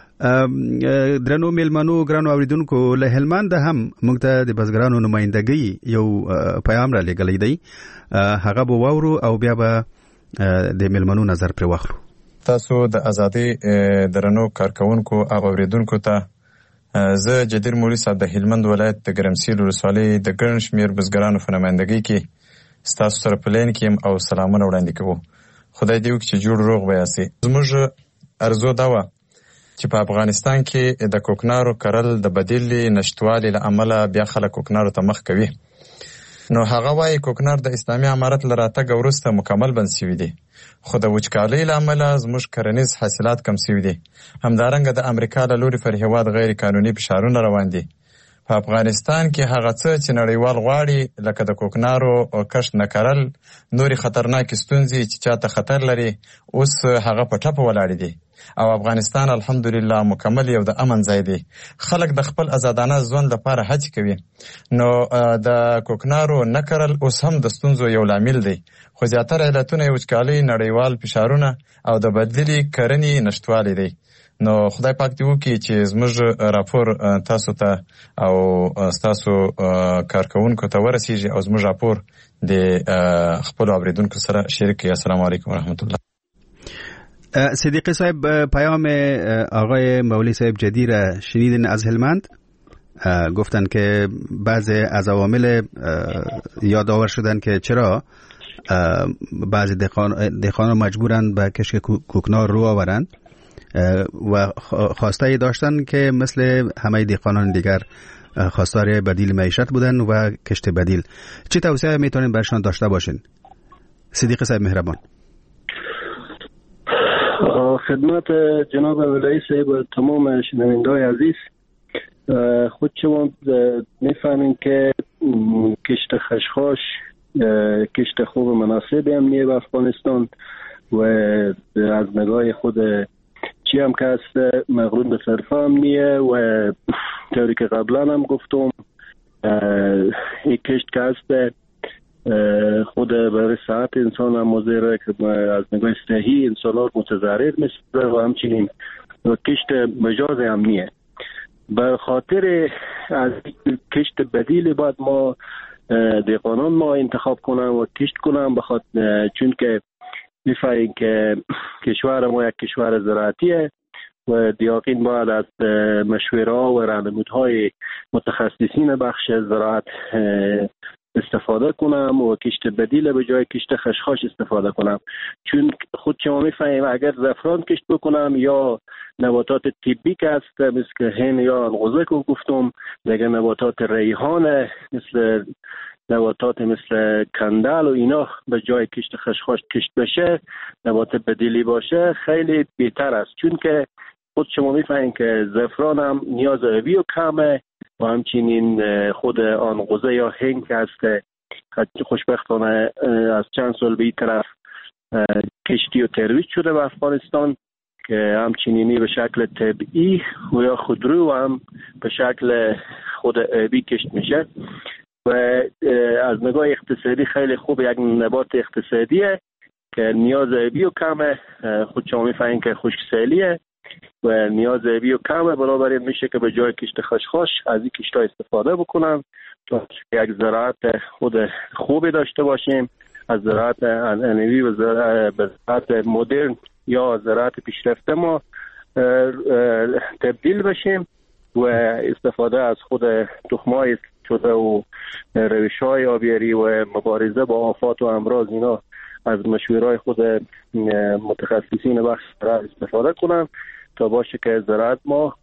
درنو میلمنو ګرانو اوریدونکو له هلمند هم موږ ته د بزګرانو نمائندګۍ یو پیغام را لېږلی دی هغه به واورو او بیا به د میلمنو نظر پرې واخلو تاسو د ازادي درنو کارکونکو او اوریدونکو ته زه جدیر مولوي صاحب د هلمند ولایت د ګرمسیر ولسوالۍ د ګڼ شمېر بزګرانو په نمائندګۍ کې ستاسو سره په لین کې یم او سلامونه وړاندې کوو خدای دې وکړي چې جوړ روغ به یاستئ زموږ ارزو دا وه چې په افغانستان کې د کوکنارو کرل د بدیل نشتوالي له امله بیا خلک کوکنارو ته مخ کوي نو هغه وایي کوکنار د اسلامي امارت له راتګ وروسته مکمل بند شوي دي خو د وچکالۍ له امله زموږ کرنیز حاصلات کم شوي دي همدارنګه د امریکا له لوري پر هېواد غیر قانوني فشارونه روان دي په افغانستان کې هغه څه چې نړیوال غواړي لکه د کوکنارو کښت نه کرل نورې خطرناکې ستونزې چې چاته خطر لري اوس هغه په ټپه ولاړې دي او افغانستان الحمدلله مکمل یو د امن ځای دی خلک د خپل آزادانه ژوند لپاره هڅې کوي نو د کوکنارو نه کرل اوس هم د ستونزو یو لامل دی خو زیاتره علتونه یې وچکالۍ نړیوال فشارونه او د بدلې کرنې نشتوالی دی نو خدای پاک دې وکړي چې زموږ راپور تاسو ته او ستاسو کارکونکو ته ورسیږي او زموږ راپور د خپلو اوریدونکو سره شریک کړي السلام علیکم ورحمت الله صدیقی صاحب پیام آقای مولی صاحب جدیر شنیدین از هلمند گفتن که بعضی از عوامل یادآور شدن که چرا بعضی دهقانان مجبورند به کشت کوکنار رو آورند و خواسته داشتن که مثل همه دهقانان دیگر خواستار بدیل معیشت بودن و کشت بدیل چه توصیه میتونین برشان داشته باشین صدیقی صاحب مهربان خدمت جناب ولایی صاحب و تمام شنونده‌های عزیز خود شما میفهمین که کشت خشخاش کشت خوب مناسب امنیه به افغانستان و از نگاه خود چی هم که است مقرون به صرفه امنیه و طوری که قبلا هم گفتم این کشت که است خود برای صحت انسان هم مضره که از نگاه صحی انسان ها متضرر میشه و همچنین کشت مجاز امنیه به خاطر از کشت بدیل باید ما دهقانان ما انتخاب کنم و کشت کنم چون که می‌فهمیم که کشور ما یک کشور زراعتیه و دیاقین باید از مشوره و راهنمودهای متخصصین بخش زراعت استفاده کنم و کشت بدیل به جای کشت خشخاش استفاده کنم. چون خود شما می‌فهمید اگر زعفران کشت بکنم یا نباتات طبی که هست مثل هین یا انقوزه که گفتم، دیگه نباتات ریحان مثل نباتات مثل کندل و اینا به جای کشت خشخاش کشت بشه، نبات بدیلی باشه، خیلی بهتر است. چون که خود شما می‌فهمید که زعفران هم نیاز آبی و کمه و همچنین خود انقوزه یا هنگ که هست که خوشبختانه از چند سال به این طرف کشتی و ترویج شده به افغانستان که همچنینی به شکل طبیعی و یا خودرو هم به شکل خود آبی کشت میشه و از نگاه اقتصادی خیلی خوب، یک نبات اقتصادیه که نیاز آبی و کمه. خود شما می‌فهمید که خشکسالیه و نیاز آبی و کمه، بنابراین میشه که به جای کشت خشخاش از این کشت‌ها استفاده بکنم تا یک زراعت خود خوبی داشته باشیم، از زراعت انعنوی و زراعت مدرن یا زراعت پیشرفته ما تبدیل بشیم و استفاده از خود تخم‌های شده و روش‌های آبیاری و مبارزه با آفات و امراض اینا از مشوره‌های خود متخصصین بخش زراعت استفاده کنم تا باشه که زراعت ما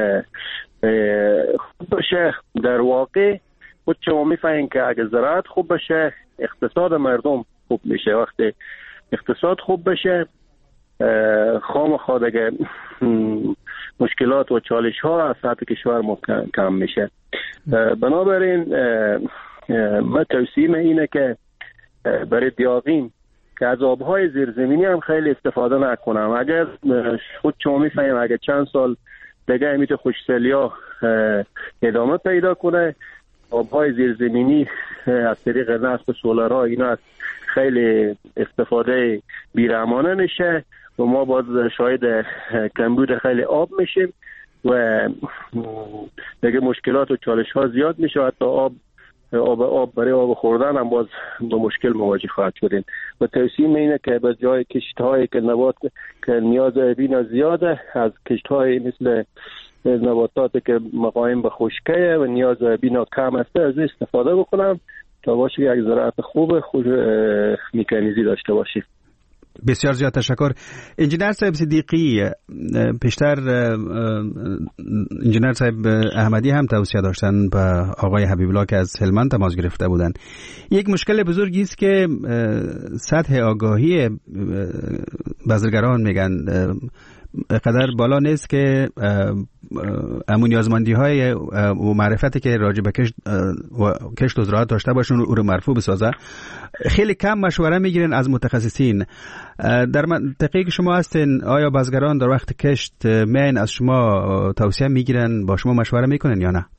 خوب بشه. در واقع خود شما می‌فهمید که اگه زراعت خوب بشه اقتصاد مردم خوب میشه. وقتی اقتصاد خوب بشه خامخا دیگه مشکلات و چالش ها از سطح کشور ما کم میشه. بنابراین من توصیه اینه که برای دیاقین که از آبهای زیرزمینی هم خیلی استفاده نکنم. اگر خود شما می‌فهمید اگر چند سال دیگه امیت خشکسالی‌ها ادامه پیدا کنه، آبهای زیرزمینی از طریق نصب سولارها اینا از خیلی استفاده بیرحمانه میشه و ما باز شاهد کمبود خیلی آب میشیم و دیگه مشکلات و چالش ها زیاد میشه. حتی آب برای آب خوردن هم باز با مشکل مواجه خواهد شدیم. و توصیه اینه که به جای کشت هایی که نبات که نیاز آبی زیاده، از کشت های مثل نباتاتی که مقاوم به خشکی و نیاز آبی کم است از استفاده بکنم تا باشه یک زراعت خوب میکانیزی داشته باشیم. بسیار زیاد تشکر. انجینر صاحب صدیقی، پیشتر انجینر صاحب احمدی هم توصیه داشتن به آقای حبیب الله که از هلمند تماس گرفته بودن. یک مشکل بزرگی است که سطح آگاهی بازرگانان میگن قدر بالا نیست که امون نیازمندی های و معرفتی که راجع به کشت و زراعت داشته باشون او رو مرفوع بسازه. خیلی کم مشوره میگیرن از متخصصین. در منطقه که شما هستین آیا بازرگانان در وقت کشت مین از شما توصیه میگیرن، با شما مشوره میکنن یا نه؟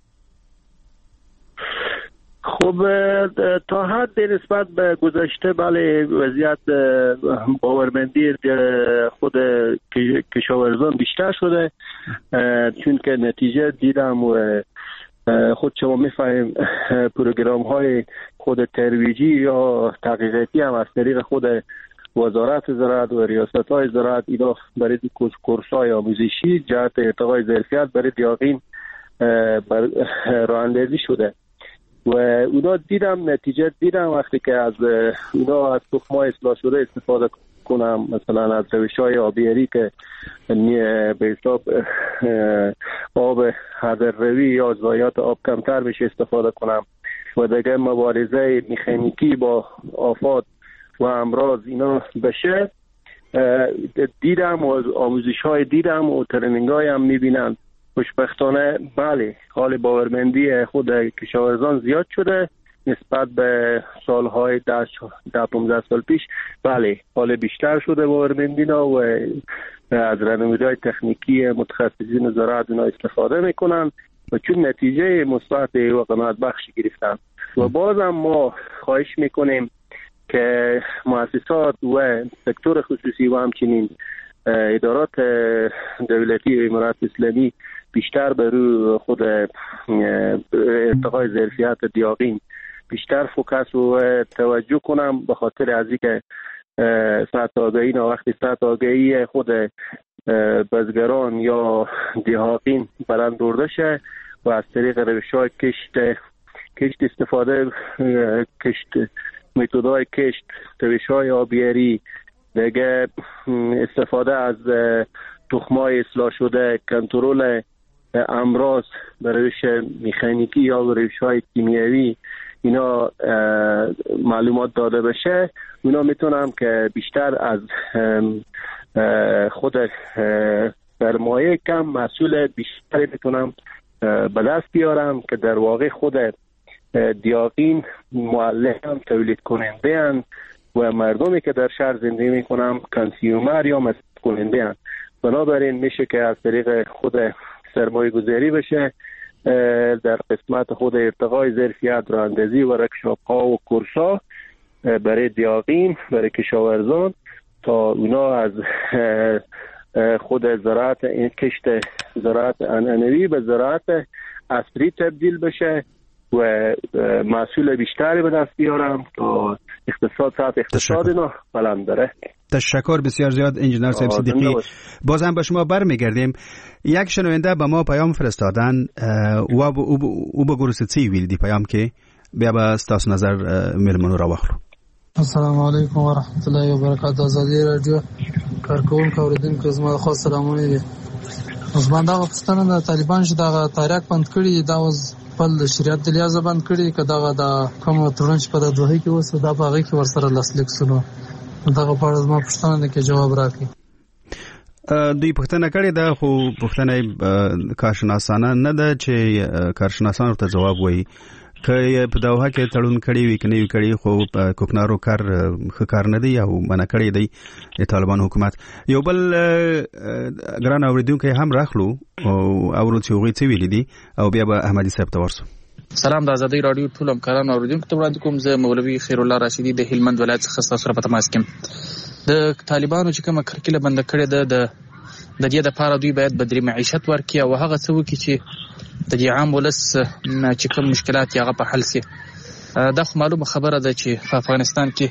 خب تا حد نسبت به گذشته بله وضعیت باورمندی خود کشاورزان بیشتر شده، چون که نتیجه دیدم و خود شما میفهمیم پروگرام های خود ترویجی یا تحقیقاتی هم از طریق خود وزارت زراعت و ریاست های زراعت اینا برای کورس های آموزشی جهت ارتقای ظرفیت برای دیاقین راه اندازی شده و اونا نتیجه دیدم وقتی که از اونا از تخم‌های اصلاح شده استفاده کنم، مثلا از روش‌های آبیاری که به حساب آب هدر روی یا ضایعات آب کمتر بشه استفاده کنم و دیگه مبارزه مکانیکی با آفات و امراض اینا بشه. دیدم و آموزش‌های دیدم و ترنینگ‌های هم می‌بینم. خوشبختانه بله حال باورمندی خود کشاورزان زیاد شده نسبت به سالهای 10-15 سال پیش. بله حال بیشتر شده باورمندینا و از راهنمودی‌های تکنیکی متخصصین زراعت اینا استفاده میکنن و چون نتیجه مثبت و قناعت بخشی گرفتن. و بازم ما خواهش میکنیم که مؤسسات و سکتور خصوصی و همچنین ادارات دولتی و امارات اسلامی بیشتر بر روی خود ارتقای ظرفیت دیاقین بیشتر فوکس و توجه کنم، به خاطر از اینکه ساعت آگهی وقتی ساعت آگهی خود بزگران یا دیهاتین برند برده شه و از طریق روش‌های کشت استفاده متدای کشت، روش‌های آبیاری، دیگه استفاده از تخمای اصلاح شده، کنترل امراض به روش مکانیکی یا روش‌های کیمیایی اینا معلومات داده بشه، اونا میتونم که بیشتر از خود سرمایه کم محصول بیشتری بتونم به دست بیارم که در واقع خود دیاقین معلم تولید کننده هستند و مردمی که در شهر زندگی میکنم کنسیومر یا مصرف کننده هستند. بنابراین میشه که از طریق خود سرمایه گذاری بشه در قسمت خود ارتقای ظرفیت راهاندازی و ورکشاپ ها و کورس ها برای دیاقین، برای کشاورزان تا اونا از خود زراعت این کشت زراعت عنعنوی به زراعت عصری تبدیل بشه و محصول بیشتری به دست بیارم تا اقتصاد اینا بلند بره. تشکر بسیار زیاد انجینر صاحب صدیقی. باز هم به شما برمیگردیم. یک شنونده به ما پیام فرستادن و او به گروه سی ویل دی پیام که بیا به ستاسو نظر ملمنو را واخلو. السلام علیکم و رحمت الله و برکاته. آزادی رادیو کارکونکو اوریدونکو زما خو سلامونه دي. اوس باندې پښتنه د طالبان چې دا تاریخ بند کړی دا اوس په شریعت د لیازه بند کړی کدا دا کوم ترنج په د دوه کې اوس دا په هغه کې ورسره لاسلیک سنو دا په اړه زما پښتنه کې جواب راکړي. دوی پښتنه کړي دا خو پښتنه کارشناسانه نه ده چې کارشناسان ورته جواب وایي که په داوها کې تړون کړي وي کني کړي خو کوکنارو کار خکار نه دی او منع کړي دی طالبان حکومت. یو بل ګران اوریدونکو هم راخلو او ورته وغوي څه ویل دي او بیا به احمدي صاحب ته ورسو. سلام د آزادۍ رادیو ټول همکارانو اوریدونکو ته وړاندې کوم. زه مولوي خیر الله راشدي د هلمند ولایت څخه تاسو سره په تماس کې. د طالبانو چې کومه کرکیله بند کړې ده د دې لپاره دوی باید بدري معیشت ورکړي او هغه څه وکړي چې د دې عام ولس چې کوم مشکلات یې هغه په حل سي. دا خو معلومه خبره ده چې په افغانستان کې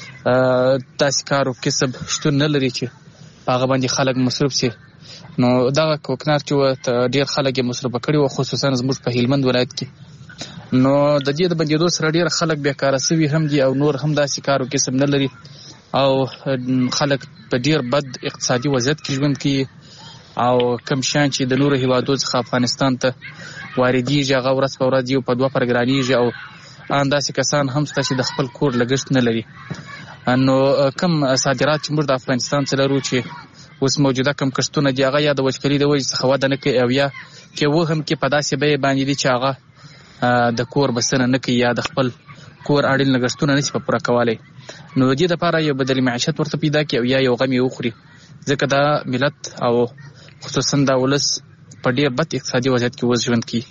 داسې کار او کسب شتون نه لري چې هغه باندې خلک مصروف سي. نو دا کوکنار چې ډیر خلک یې مصروف کړي او خصوصا زموږ په هلمند ولایت کې نو د دې د بندیدو سره ډیر خلک بیکاره سوي هم دي او نور هم داسې کار او کسب نه لري او خلک په ډیر بد اقتصادي وضعیت کې ژوند کوي او کم شان چې د نورو هیوادو څخه افغانستان ته واردېږي هغه ورځ په ورځ یو په دوه پرګرانېږي او انداسې کسان هم شته چې د خپل کور لګښت نه لري. نو کم صادرات چې موږ د افغانستان څخه لرو چې اوس موجوده کم کښتونه دي هغه یا د وچکالي د وجې څخه وده نه کوي او یا کې و هم کې په داسې بیې باندې دي چې هغه د کور بسنه نه کوي یا د خپل کور اړین لګښتونه نشي په پوره کولی. نو د دې لپاره یو بدلې معیشت ورته پیدا کړي او یا یو غم یې وخوري ځکه دا ملت او خصوصا دا ولس په ډېر بد اقتصادي وضعیت کې اوس ژوند کوي.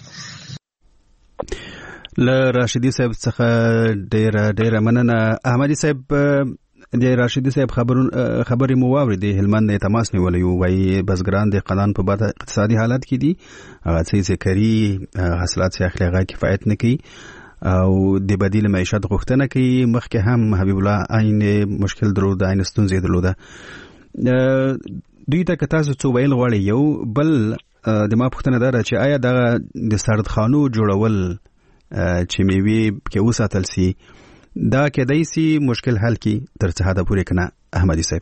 له راشدي صاحب څخه ډېره مننه. احمدي صاحب د راشدي صاحب خبرې مو واورېدې. هلمند نه تماس نیولی وایي بزګران د قلان په بد اقتصادي حالت کې دي هغه څه کری حاصلات یې اخلي هغه کفایت نه کوي او د بدیل معیشت غوښتنه کوي. مخکې هم حبیب الله عین مشکل درلود عین ستونزې درلوده. دوی ته که تاسو څه ویل غواړئ. یو بل د ما پوښتنه ده چې آیا دغه د سردخانو جوړول چې میوې کې وساتل سي دا کېدای سي مشکل حل کی تر څه حده پورې کنه احمدي صاحب؟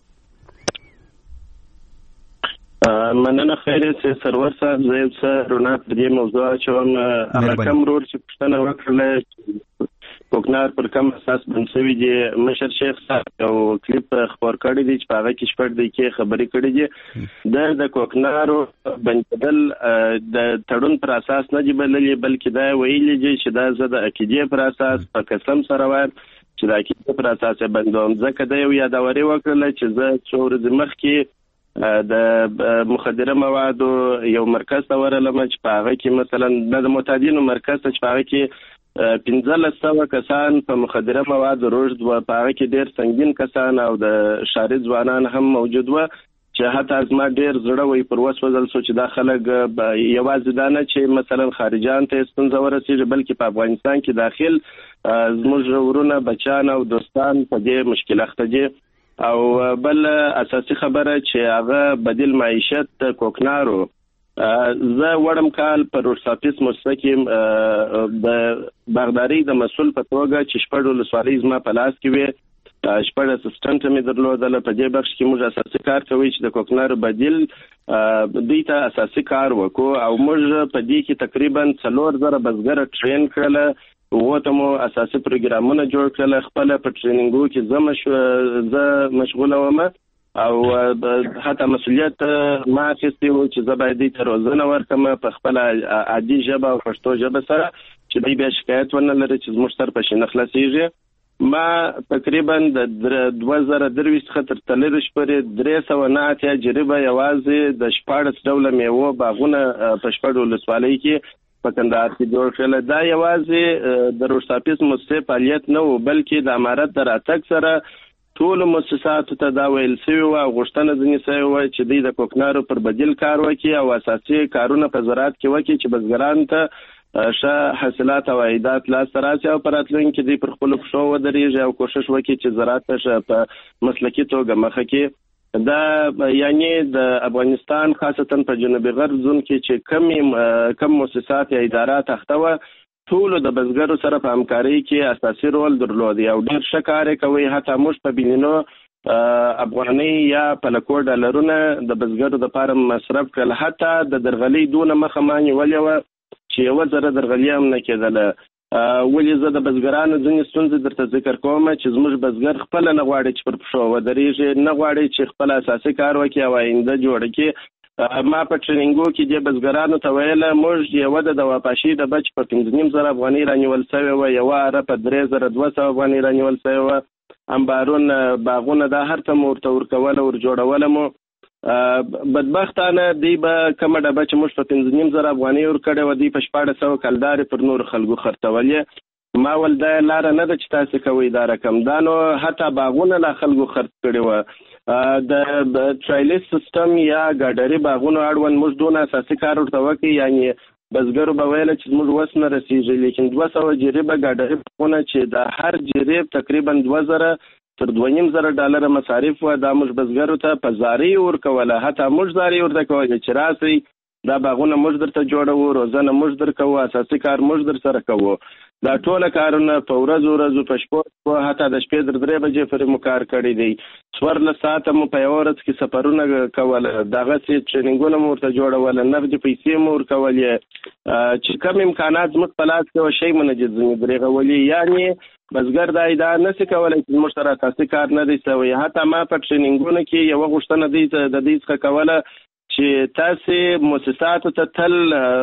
مننه خیر سي سرور صاحب. زه یو څه رونه په دې موضوع چوم کم رول چې پښتنه وکړله کوکنار پر کوم اساس بنسوي دي. مشر شیخ صاحب یو کلیپ خبر کړی دی چې هغه کې شپږ دقیقې خبرې کړې دي. د کوکنارو بندل د تړون پر اساس نه دی بلکې دا ویلي دي چې دا زه د عقیدې پر اساس په قسم سره وایم چې د عقیدې پر اساس بندوم. ځکه دا یو یادوري وکړله چې زه څو ورځې مخکې د مخدره موادو یو مرکز ته ورغلم چې په هغه کې مثلا د معتادینو مرکز ته چې په هغه کې 1500 کسان په مخدره موادو روږد و. په هغه کې ډېر سنگین کسان او د ښاري ځوانان هم موجود و چې حتی زما ډېر زړه وی پر وسوځل سو چې دا خلک یوازې دا نه چې مثلا خارجان ته ستونزه ورسېږي بلکې په افغانستان کې داخل زموږ ورونه بچان او دوستان په دې مشکل اخته دي. او بل اساسي خبره چې هغه بدیل معیشت کوکنارو زه وړم کال پر ورسافیس مستقیم د باغداري د مسول په توګه چې شپږ ولسوالۍ زما په لاس کې وي، شپږ اسسټنټ مې درلودل. په دې بخش کې موږ اساسي کار کوي چې د کوکنارو بدیل دوی ته اساسي کار وکړو او موږ په دې کې تقریبا 4000 بزګر ټرین کړل، وته مو اساسي پروګرامونه جوړ کړل. خپل په ټریننګو کې زه مشغوله وم او حتی مسؤلیت ما اخیستی و چې زه باید دې ته روزنه ورکړم په خپل عادي ژبه او پښتو ژبه سره چې دوی بیا شکایت ونه لري چې زموږ سر په شي نه خلاصېږي. ما تقریبا د 2023 څخه تر 23 پورې 309 جریبه یوازې د 14 ډوله میوو باغونه په شپږ ولسوالۍ کې په کندهار کې جوړ کړل. دا یوازې د روسافیس مؤسسې فعالیت نه و، بلکې د امارت د راتګ سره ټول مؤسساتو ته دا ویل شوی و او غوښتنه ځینې شوې وه چې دوی د کوکنارو پر بدیل کار وکړي او اساسي کارونه په زراعت کې وکړي چې بزګرانو ته ښه حاصلات او عایدات لاسته راشي او په راتلونکي کې دوی پر خپلو پښو ودرېږي او کوښښ وکړي چې زراعت ته ښه په مسلکي توګه مخه کړي. دا یعنی د افغانستان خاصتا په جنوبي غرب زون کې چې کم مؤسسات یا ادارات اخته وه، ټولو د بزګرو سره په همکارۍ کې اساسي رول درلود او ډېر ښه کار یې کوي. حتی موږ په بینینو افغانۍ یا په لکو ډالرونه د بزګرو دپاره مصرف کړل. حتی د درغلۍ دونه مخه ما نیولې وه چې 1000 درغلي هم نه کېدله. ولې زه د بزګرانو ځینې ستونزې درته ذکر کوم چې زموږ بزګر خپله نه غواړي چې پر پښو ودرېږي، نه غواړي چې خپل اساسي کار وکړي او آینده جوړه کړي. ما په ټریننګو کې د بزګرانو ته ویله موږ یوه د واپاشي د بچ په 15,000 افغانۍ رانیول شوې وه، یوه اره په 3200 افغانۍ رانیول شوې وه. انبارون باغونه دا هر څه مو ورته ورکوله ورجوړوله مو. بدبختانه دوی به کومه ډبه چې موږ په 15,000 افغانۍ ورکړې وه دوی په 1400 کلدارې پر نورو خلکو خرڅولې. ما ول دا لاره نه ده چې تاسو کوئ دا رقم، دا نو حتی باغونه لا خلکو خرڅ کړي وه. د ټرایلیس سیستم یا ګاډري باغونو اړوند موږ دونه اساسي کار ورته وکړي، یعنی بزګرو به ویله چې موږ وس نه رسېږي، لیکن 200 جریبه ګاډري باغونه چې د هر جریب تقریبا 2000 تر 2500 ډالر مصارف وه، دا موږ بزګرو ته په زاري ورکوله. حتی موږ زاري ورته کوله چې راسئ دا باغونه موږ درته جوړوو، روزنه موږ در کوو، اساسي کار موږ در سره کوو. دا ټوله کارونه په ورځو په شپو حتی د شپې تر 3 بجې پورې مو کار کړی دی. 14 ساعته مو په یوه ورځ کې سفرونه کوله، دغسې ټریننګونه مو ورته جوړوله، نغدې پیسې مو ورکولې چې کم امکانات زموږ په لاس کې وه شی مو نه ځینې درېغولي. یعنې بزګر دا ادعا نشي کولی چې زموږ سره اساسي کار نه دی شوی. حتی ما په ټریننګونو کې یوه غوښتنه د دې څخه کوله چې تاسې مؤسساتو ته تل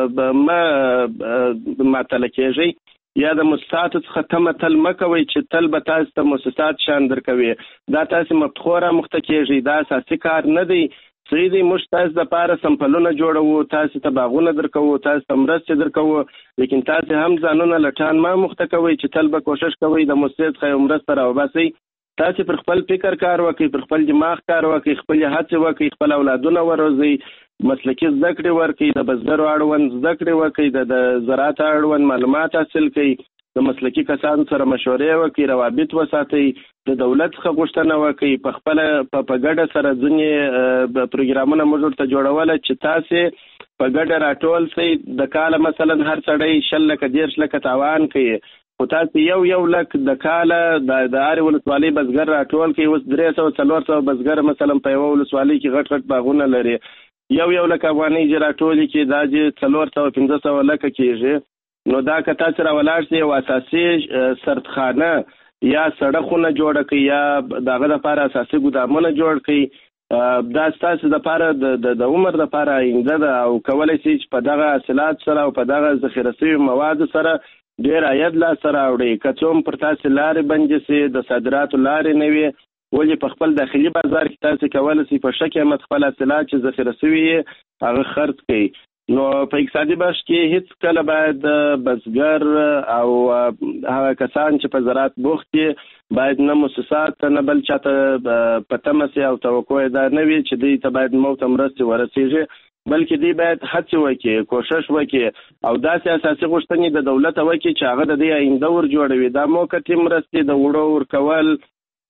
معطله کېږئ یا د مؤسساتو څخه تمه تل مه کوئ چې تل به تاسو ته مؤسسات شان درکوي. دا تاسې مفتخو رامخته کېږئ، دا اساسي کار نه دی. صحیح دی، موږ تاسو دپاره سمپلونه جوړوو، تاسو ته باغونه درکوو، تاسو ته مرستې درکوو، لیکن تاسو هم ځانونه لټان مه مخته کوئ چې تل به کوښښ کوئ د مؤسسې څخه یو مرسته راوباسئ. تاسو پر خپل فکر کار وکړئ، پر خپل دماغ کار وکړئ، خپل هڅې وکړئ، خپل اولادونه وروزئ، مسلکي زده کړې ورکړئ، د بزګرو اړوند زده کړې وکړئ، د زراعت اړوند معلومات حاصل کړئ، د مسلکي کسانو سره مشورې وکړئ، روابط وساتئ، د دولت څخه غوښتنه وکړئ، په خپله په ګډه سره ځینې پروګرامونه موږ ورته جوړوله چې تاسې په ګډه راټول شئ. د کاله مثلا هر سړی 10 لکه 10 لکه تاوان کوي، خو تاسو یو لک د کاله د هرې ولسوالۍ بزګر راټول کوي. اوس 300-400 بزګر مثلا په یوه ولسوالۍ کې غټ باغونه لري، یو لک افغانۍ چې راټولې کې دا چې 400-500 لکه کېږي. نو دا که تاسو راولاړ شئ یو اساسي سردخانه یا سړکونه جوړه کړئ یا د هغه دپاره اساسي ګودامونه جوړ کړئ، دا ستاسو دپاره د عمر دپاره آینده ده او کولی شئ چې په دغه حاصلات سره او په دغه ذخیره شوي موادو سره ډېر عاید لاسته راوړئ. که څه هم پر تاسې لارې بندې شي، د صادراتو لارې نه وي، ولې په خپل داخلي بازار کې تاسې کولی شئ په ښه قیمت خپل حاصلات چې ذخیره شوي یې هغه خرڅ کړئ. نو په اقتصادي بخش کې هیڅ کله باید بزګر او هغه کسان چې په زراعت بوخت دي باید نه مؤسسات نه بل چاته په تمه سي او توقع دا نه وي چې دوی ته باید موته مرستې ورسیږي، بلکې دوی باید هڅې وکړي، کوښښ وکړي او داسې اساسي غوښتنې د دولت وکړي چې هغه د دې آینده ور جوړوي. دا موقتي مرستې د وړو ورکول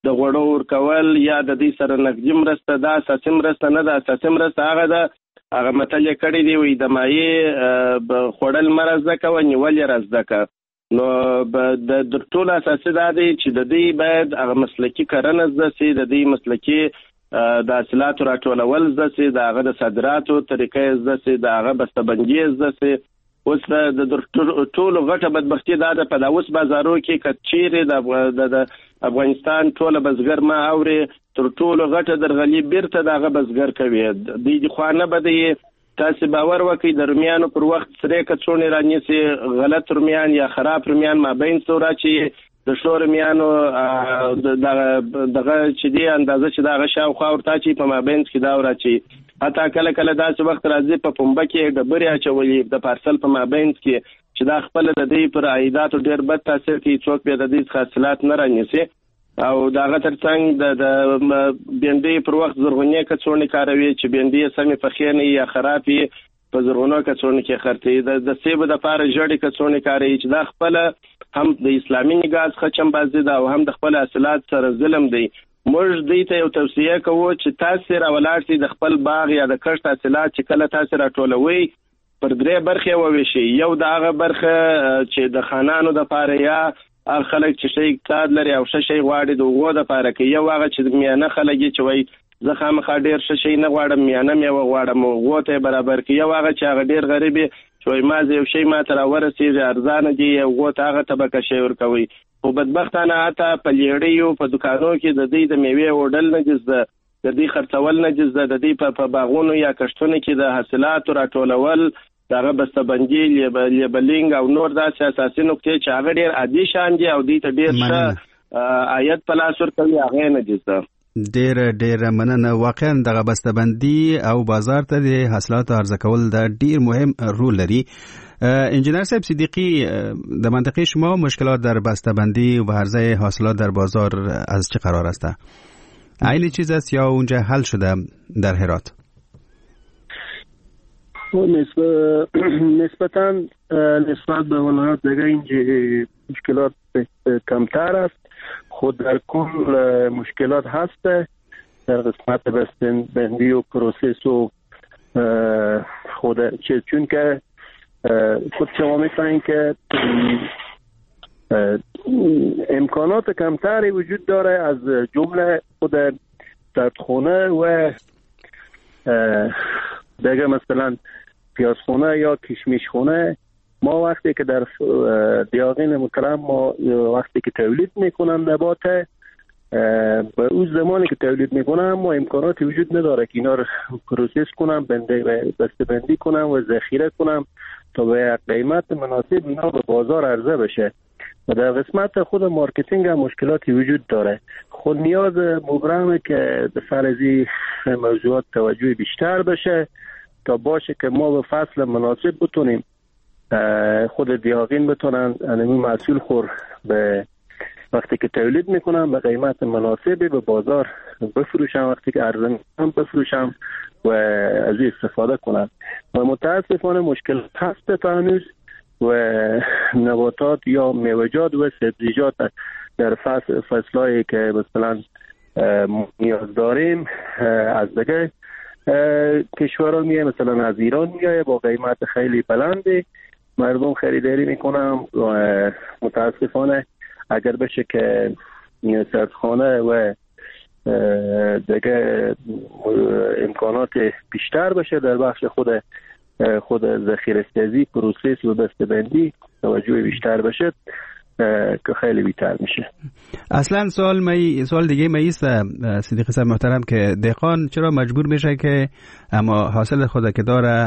د غوړو ورکول یا د دې سره نقدي مرسته، دا اساسي مرسته نه ده. اساسي مرسته هغه ده، هغه متل کړی دی وي د مایع خوړل مرز ده کوي نیول رز ده که. نو د ټول اساسي دا دی چې د دې باید هغه مسلکي کرنه زده سي، د دې مسلکي د حاصلاتو راټولول زده سي، د هغه د صادراتو طریقې زده سي، د هغه بسته‌بندي زده سي. اوس د ټولو غټه بدبختي دا ده په دا اوس بازارو کې که چیرې د افغانستان ټوله بزګر ما اوري تر ټولو غټه درغلي بیرته د هغه بزګر کوي. د خوا نه به دی تاسو باور وکړئ د رومیانو پر وخت سرې کڅوړې رانیسي، غلط رومیان یا خراب رومیان مابین سوره چې د شو رومیانو دغه چې دی اندازه چې دغه شاوخوا ورته چې په مابین کې دا ورچی. حتی کله کله داسې وخت راځي په پنبه کې ډبرې اچولي د پارسل په مابین کې چې دا خپل د دې پر عایداتو ډېر بد تاثیر کوي، څوک به د دې حاصلات نه رانیسي. او دغه ترڅنګ د بینډۍ پر وخت زرغونې کڅوړې کاروي چې بینډۍ سمې پخې نه یا خرابې په زرغونو کڅوړې کې خرڅي. د سیب د پاره جوړې کڅوړې کاروي چې دا خپل هم د اسلامي نگاه څخه چمبازي ده او هم د خپل حاصلات سره ظلم دی. موږ دې ته یو توصیه کوو چې تاسو راولاړ شئ د خپل باغ یا د کښت حاصلات چې کله تاسو راټولوي پر درې برخې وویشي. یو د هغه برخه چې د خانانو د پاره یا هغه خلک چې شي اقتصاد لري او شي غواړي د وګړو د پاره کې، یو هغه چې میانه خلک چې وای زه خامخا ډیر شي نه غواړم میانه مې غواړم وګړو ته برابر کې، یو هغه چې هغه ډیر غریبي چې وای ما یو شی ما تر ورسېږي ارزانه دی وګړو ته هغه طبقه شي ورکوي. خو بدبختانه حتی په لیړیو په دکانو کې د دې د میوې وډل نه جزده، د دې خرڅول نه جزده، د دې په باغونو یا کښتونو کې د حاصلاتو راټولول، دغه بسته‌بندي، لیبلینګ او نور داسې اساسي نکتې چې هغه ډېر عادي شان دي او دې ته ډېر ښه عاید په لاس ورکوي، هغه نه جزده. ډېر مننه. واقعا دغه بسته‌بندي او بازار ته د حاصلاتو عرضه کول دا ډېر مهم رول لري. انجینر صاحب صدیقی، در منطقه شما مشکلات در بسته‌بندی و عرضه حاصلات در بازار از چه قرار است؟ عین چیز است یا اونجا حل شده در هرات؟ نسبت به ولایات دیگه اینجا مشکلات کمتر است. خود در کل مشکلات هست در قسمت بسته‌بندی و پروسس و خود چون که خود شما می‌فهمید که امکانات کمتری وجود داره، از جمله خود سردخونه و دیگه مثلا پیازخونه یا کشمیشخونه. ما وقتی که در دیاغین مکرم ما وقتی که تولید میکنم نباته به اون زمانی که تولید میکنم ما امکاناتی وجود نداره که اینا رو پروسس کنم، بسته‌بندی کنم و ذخیره کنم تا به قیمت مناسب اینا به بازار عرضه بشه. و در قسمت خود مارکتینگ هم مشکلاتی وجود داره. خود نیاز مبرمه که به فرضی موضوعات توجه بیشتر بشه تا باشه که ما به فصل مناسب بتونیم خود دیاغین بتونن انمی محصول خور به وقتی که تولید میکنم به قیمت مناسبی به بازار بفروشم، وقتی که عرضه میکنم بفروشم و از این استفاده کنم. و متاسفانه مشکل هست تا هنوز و نباتات یا میوه‌جات و سبزیجات در فصلایی که مثلا نیاز داریم از دیگه کشورها میایه، مثلا از ایران میایه با قیمت خیلی بلندی، مردم خریداری میکنم و متاسفانه اگر بشه که سردخانه و دیگه امکانات بیشتر بشه در بخش خود ذخیره سازی، پروسس و بسته‌بندی توجه بیشتر بشه که خیلی بیشتر میشه. اصلا سوال دیگه ایست صدیقی صاحب محترم که دهقان چرا مجبور میشه که اما حاصل خود که داره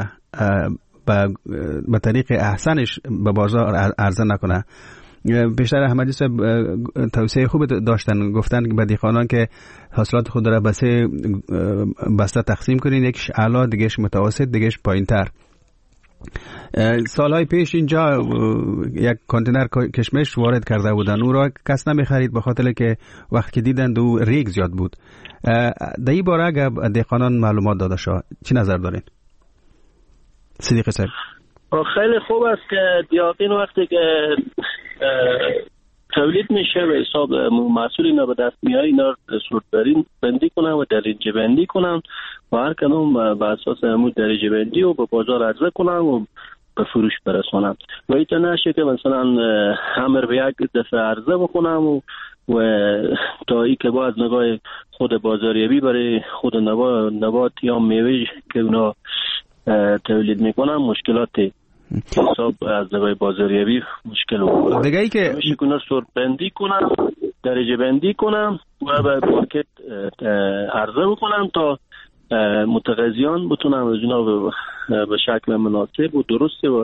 به طریق احسنش به بازار عرضه نکنه؟ بیشتر احمدی صاحب توصیه خوب داشتن، گفتن به دهقانان که حاصلات خود را به 3 بسته تقسیم کنین، یکیش اعلی، دیگهش متوسط، دیگهش پایین‌تر. سالهای پیش اینجا یک کانتینر کشمش وارد کرده بودن، او را کس نمیخرید به خاطر که وقتی دیدند او ریگ زیاد بود. در این باره اگر دهقانان معلومات داده شد چی نظر دارین؟ صدیقی صاحب. خیلی خوب است که دیاقین وقتی که تولید میشه و حساب محصول اینا به دست میاد، اینا صورت بندی کنن و درجه بندی کنن و هر کدوم به اساس همون درجه بندی و به بازار عرضه کنن و به فروش برسونن و اینطور نشه که مثلا همه به یک دفعه عرضه بکنم و تا ای که باید نگاه خود بازاریابی برای خود نبات یا میوه که اونا تولید میکنن مشکلات حساب از نگاه بازاریابی مشکل بود. دیگه ای که میشه کنه صورت بندی کنم، درجه بندی کنم و به مارکت عرضه بکنم تا متقاضیان بتونن از اینا به شکل مناسب و درست و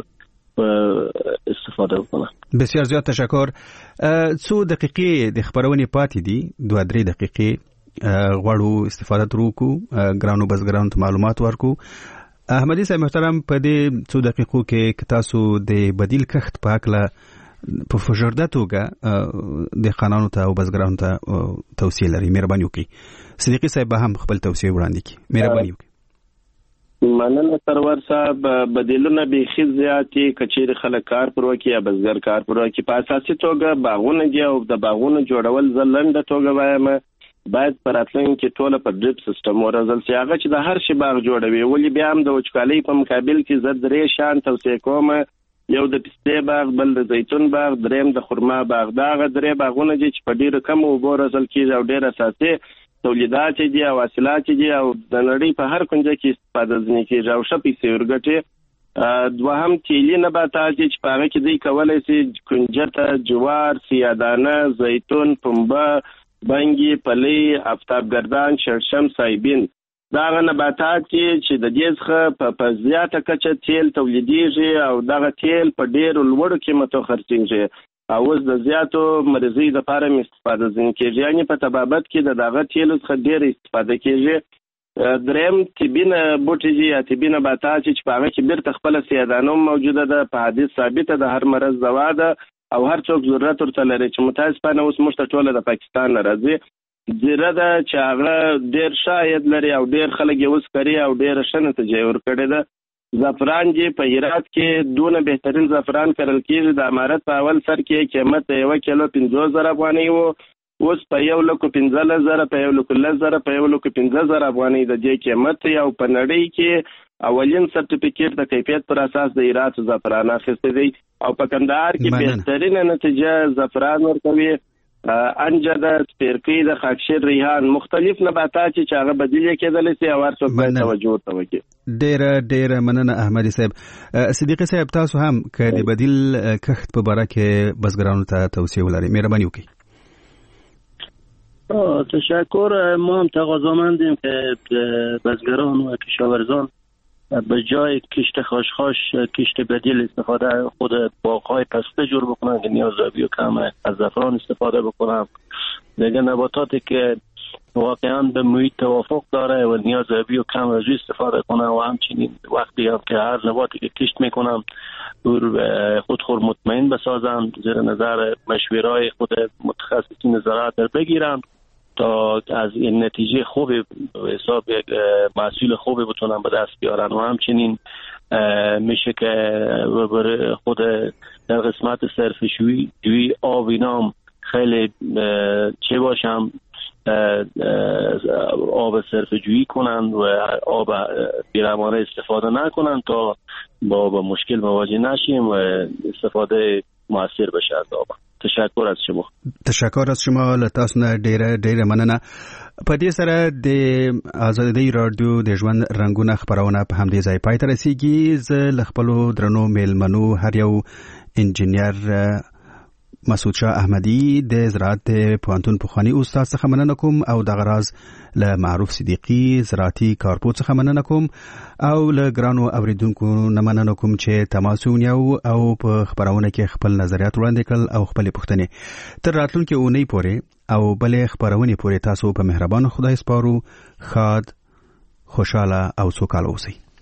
استفاده بکنن. بسیار زیاد تشکر. څو دقیقې د خبرونې پاتې دي، 2-3 دقیقې غواړو استفاده ترې وکړو، ګرانو بزګرانو ته معلومات ورکړو. احمدي صاحب محترم، په دې 2 دقیقو کې تاسو د بدیل کښت په هکله په فشرده توګه د خانانو ته او بزګرانو ته توصیه لري، مهرباني وکړئ. صدیقي صاحب به هم خپل توصیه وړاندې کړي، مهرباني وکړئ. مننه سرور صاحب. بدیلونه بیخي زیاتې کچېرې خلک کار پر وکړي یا بزګر کار پر وکړي. په اساسي توګه باغونه دي او د باغونو جوړول زه لنډه توګه وایم باید په راتلونکي کې ټوله په ډریپ سیستم ورزل شي. هغه چې د هر شي باغ جوړوي ولې بیا هم د وچکالۍ په مقابل کې زه 3 شان توصیه کوم. یو د پستې باغ، بل د زیتون باغ، دریم د خرما باغ. دا هغه 3 باغونه دي چې په ډیرو کم اوبو روزل کېږي او ډېر اساسي تولیدات دي او حاصلات دي او د نړۍ په هر کنجه کې استفاده ځنې کېږي او ښه پیسې ورګټي. دوهم تیلي نباتات چې په هغه کې دوی کولی شي کنجته، جوار، سیادانه، زیتون، پنبه، بنګي، پلی، آفتابګردان، شړشم، سایبین. دا هغه نباتات چې د دې څخه په زیاته کچه تیل تولیدېږي او دغه تیل په ډېرو لوړو قیمتو خرڅېږي او اوس د زیاتو مریضۍ لپاره هم استفاده ځنې کېږي، یعنې په طبابت کې د دغه تیلو څخه ډېره استفاده کېږي. دریم طبي بوټي دي یا طبي نباتات چې په هغه کې بیرته خپله سیادانه هم موجوده ده، په حدیث ثابته د هر مرض دوا ده او هر څوک ضرورت ورته لري چې متاسفانه اوس موږ ته ټوله د پاکستان نه راځي. زیره ده چې هغه ډېر ښه عاید لري او ډېر خلک یې اوس کري او ډېره ښه نتیجه ورکړې ده. زعفران دي په هرات کې دونه بهترین زعفران کرل کېږي. د امارت په اول سر کې قیمت 1 کیلو 50,000 افغانۍ و، اوس په 1,15,000 په 1,10,000 په 1,15,000 افغانۍ د دې قیمت او په نړۍ کې اولین سرټیفیکیټ د کیفیت پر اساس د هرات زعفران اخیستی دی او په کندهار کې بهترینه نتیجه زعفران ورکوي. انجده، سپیرکۍ، د خاکشیر، ریحان، مختلف نباتات چې هغه بدیل کېدلی شي او هر څوک باید توجه ورته وکړي. ډېره مننه احمدي صاحب. صدیقي صاحب، تاسو هم که د بدیل کښت په باره کې بزګرانو ته توصیه ولرئ، مهرباني وکړئ. تشکر. ما هم تقاضامندیم که بزگران و کشاورزان به جای کشت خاشخاش کشت بدیل استفاده خود باغ‌های پسته جور بکنن که نیازیابی و کم از زعفران استفاده بکنن. دیگه نباتاتی که واقعا به محیط توافق داره و نیازیابی و کم از استفاده کنن و همچنین وقتی هم که هر نباتی که کشت میکنن خودخور مطمئن بسازن، زیر نظر مشوره‌های خود متخصصین زراعت در بگیرن تا از این نتیجه خوبی حساب یک محصول خوبی بتونن به دست بیارن و همچنین میشه که خود در قسمت صرفه‌جویی آب اینام خیلی چه باشم آب صرفه‌جویی کنن و آب بی‌رحمانه استفاده نکنن تا با مشکل مواجه نشیم و استفاده موثر بشه از آب. تشکر از شما. تشکر از شما. له تاسو نه ډیره مننه. په دې سره د آزادۍ رادیو د ژوند رنګونه خبرونه په همدې ځای پای ته رسیږي. زه له خپلو درنو میلمنو هر یو انجینیر مسعود شاه احمدي د زراعت پوهنتون پخوانی استاد څخه مننه کوم او دغه راز له معروف صدیقي زراعتي کارپوه څخه مننه کوم او له ګرانو اوریدونکو نه مننه کوم چې تماس ونیو او په خبرونه کې خپل نظریات وړاندې کړل او خپل پوښتنې. تر راتلونکي اونۍ پورې او بلې خبرونه پورې تاسو په مهربان خدای سپارو. ښاد، خوشاله او سوکاله اوسئ.